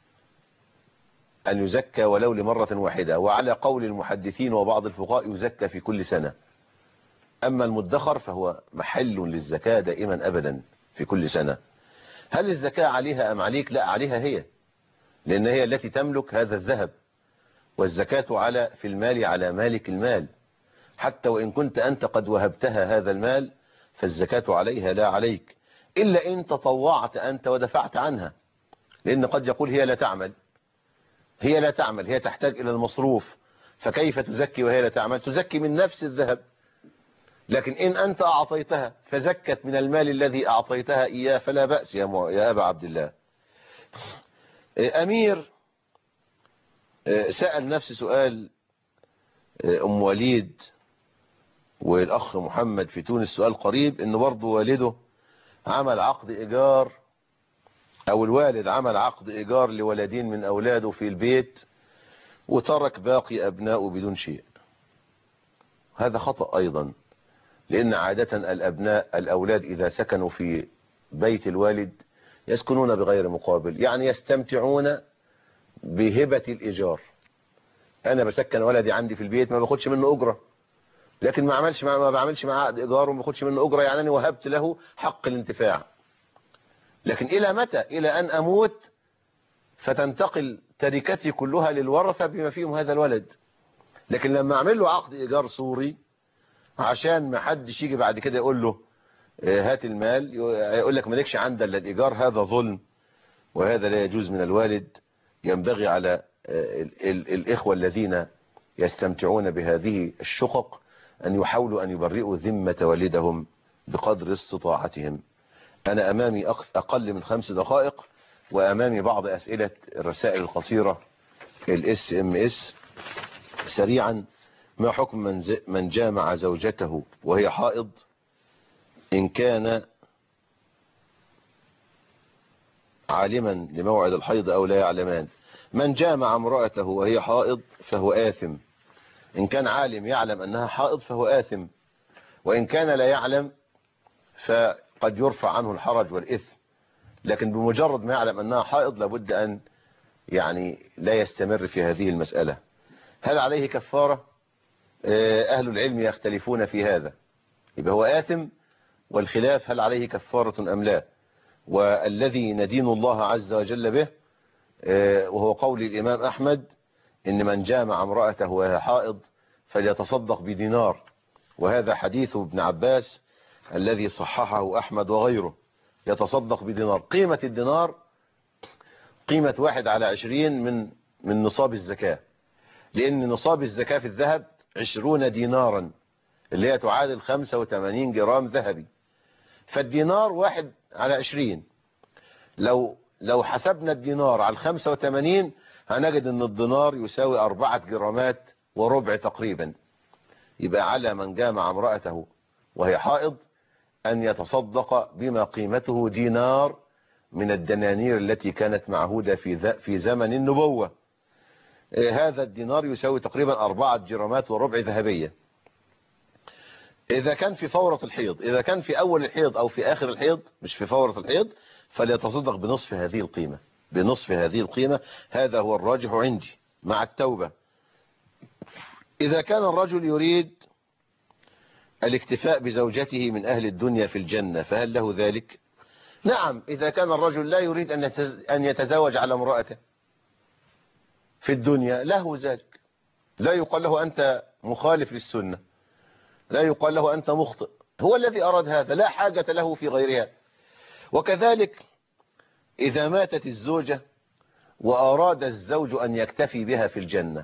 أن يزكى ولو لمرة واحدة. وعلى قول المحدثين وبعض الفقهاء يزكى في كل سنة. أما المدخر فهو محل للزكاة دائما أبدا في كل سنة. هل الزكاة عليها أم عليك؟ لا، عليها هي، لأن هي التي تملك هذا الذهب، والزكاة على في المال على مالك المال، حتى وإن كنت أنت قد وهبتها هذا المال فالزكاة عليها لا عليك، إلا إن تطوعت أنت ودفعت عنها، لأن قد يقول هي لا تعمل، هي لا تعمل، هي تحتاج إلى المصروف، فكيف تزكي وهي لا تعمل؟ تزكي من نفس الذهب. لكن إن أنت أعطيتها فزكت من المال الذي أعطيتها إياه فلا بأس يا, مو... يا أبا عبد الله. أمير سأل نفس سؤال أم وليد والأخ محمد في تونس سؤال قريب، إنه برضه والده عمل عقد إيجار، أو الوالد عمل عقد إيجار لولدين من أولاده في البيت وترك باقي أبنائه بدون شيء. هذا خطأ أيضا، لأن عادة الأبناء الأولاد إذا سكنوا في بيت الوالد يسكنون بغير مقابل، يعني يستمتعون بهبة الإيجار. أنا بسكن ولدي عندي في البيت ما باخدش منه أجرة، لكن ما عملش مع ما بعملش معاه عقد إيجار وما باخدش منه أجرة، يعني أنا وهبت له حق الانتفاع. لكن إلى متى؟ إلى أن أموت فتنتقل تركتي كلها للورثة بما فيهم هذا الولد. لكن لما أعمل له عقد إيجار صوري عشان ما حدش يجي بعد كده يقول له هات المال، يقول لك مالكش عندك الا الإيجار، هذا ظلم وهذا لا يجوز من الوالد. ينبغي على الإخوة الذين يستمتعون بهذه الشقق أن يحاولوا أن يبرئوا ذمة والدهم بقدر استطاعتهم. أنا أمامي أقل من خمس دقائق وأمامي بعض أسئلة الرسائل القصيرة الاس ام اس. سريعا، ما حكم من, من جامع زوجته وهي حائض إن كان عالما لموعد الحيض أو لا يعلمان؟ من جامع امرأته وهي حائض فهو آثم. إن كان عالم يعلم أنها حائض فهو آثم، وإن كان لا يعلم فقد يرفع عنه الحرج والإثم. لكن بمجرد ما يعلم أنها حائض لابد أن يعني لا يستمر في هذه المسألة. هل عليه كفارة؟ أهل العلم يختلفون في هذا، يبقى هو آثم، والخلاف هل عليه كفارة أم لا. والذي ندين الله عز وجل به وهو قول الإمام أحمد إن من جامع امرأته وهي حائض فليتصدق بدينار، وهذا حديث ابن عباس الذي صححه أحمد وغيره. يتصدق بدينار، قيمة الدينار قيمة واحد على عشرين من من نصاب الزكاة، لأن نصاب الزكاة في الذهب عشرون دينارا اللي هي تعادل خمسة وثمانين جرام ذهبي. فالدينار واحد على عشرين، لو لو حسبنا الدينار على الخمسة وثمانين هنجد ان الدينار يساوي أربعة جرامات وربع تقريبا. يبقى على من جامع امرأته وهي حائض أن يتصدق بما قيمته دينار من الدنانير التي كانت معهودة في في زمن النبوة. هذا الدينار يساوي تقريبا أربعة جرامات وربع ذهبية. إذا كان في فورة الحيض، إذا كان في أول الحيض أو في آخر الحيض مش في فورة الحيض، فليتصدق بنصف هذه القيمة، بنصف هذه القيمة. هذا هو الراجح عندي مع التوبة. إذا كان الرجل يريد الاكتفاء بزوجته من أهل الدنيا في الجنة فهل له ذلك؟ نعم، إذا كان الرجل لا يريد أن يتزوج على امرأته في الدنيا له ذلك. لا يقال له أنت مخالف للسنة، لا يقال له أنت مخطئ، هو الذي أراد هذا، لا حاجة له في غيرها. وكذلك إذا ماتت الزوجة وأراد الزوج أن يكتفي بها في الجنة،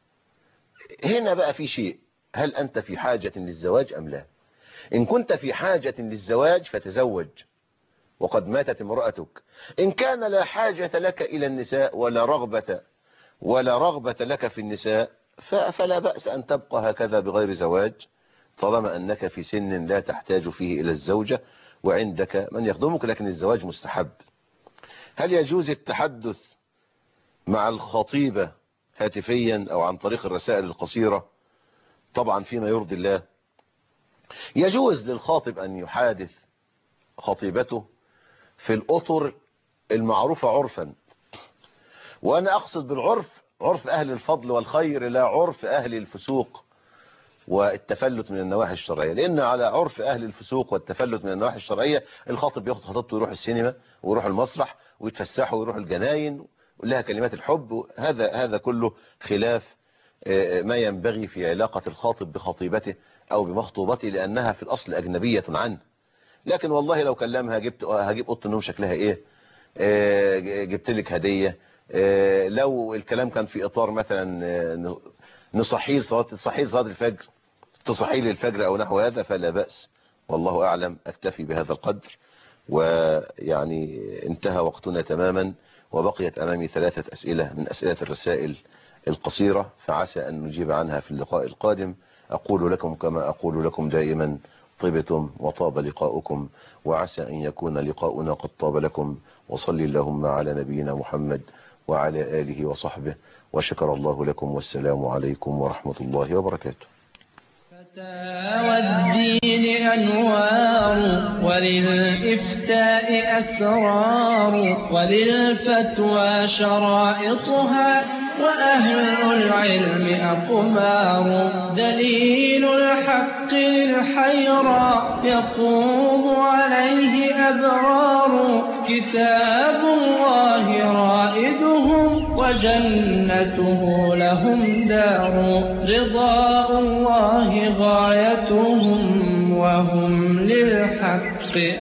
هنا بقى في شيء، هل أنت في حاجة للزواج أم لا؟ إن كنت في حاجة للزواج فتزوج وقد ماتت امرأتك. إن كان لا حاجة لك إلى النساء ولا رغبة ولا رغبة لك في النساء فلا بأس أن تبقى هكذا بغير زواج، طالما أنك في سن لا تحتاج فيه إلى الزوجة وعندك من يخدمك. لكن الزواج مستحب. هل يجوز التحدث مع الخطيبة هاتفيا أو عن طريق الرسائل القصيرة، طبعا فيما يرضي الله. يجوز للخاطب أن يحادث خطيبته في الأطر المعروفة عرفا، وأنا أقصد بالعرف عرف أهل الفضل والخير، لا عرف أهل الفسوق والتفلت من النواحي الشرعية. لأن على عرف أهل الفسوق والتفلت من النواحي الشرعية الخاطب ياخد خطيبته ويروح السينما ويروح المسرح ويتفسحوا ويروح الجناين ولها كلمات الحب. هذا هذا كله خلاف ما ينبغي في علاقة الخاطب بخطيبته أو بمخطوبته، لأنها في الأصل أجنبية عنه. لكن والله لو كلمها جبت هجيب أوضة النوم شكلها إيه، جبت لك هدية، لو الكلام كان في إطار مثلا نصحيه صلاة تصحيه صلاة الفجر، تصحيه للفجر أو نحو هذا، فلا بأس. والله أعلم. أكتفي بهذا القدر، ويعني انتهى وقتنا تماما، وبقيت أمامي ثلاثة أسئلة من أسئلة الرسائل القصيرة، فعسى أن نجيب عنها في اللقاء القادم. أقول لكم كما أقول لكم دائما: طبتم وطاب لقاؤكم، وعسى أن يكون لقاؤنا قد طاب لكم. وصلي اللهم على نبينا محمد وعلى آله وصحبه، وشكر الله لكم، والسلام عليكم ورحمة الله وبركاته. والدين أنوار، وللإفتاء أسرار، وللفتوى شرائطها، وأهل العلم أقمار. دليل الحق للحيرى يقوم عليه أبرار. كتاب الله رائدهم، وجنته لهم دار. رضاء الله غايتهم، وهم للحق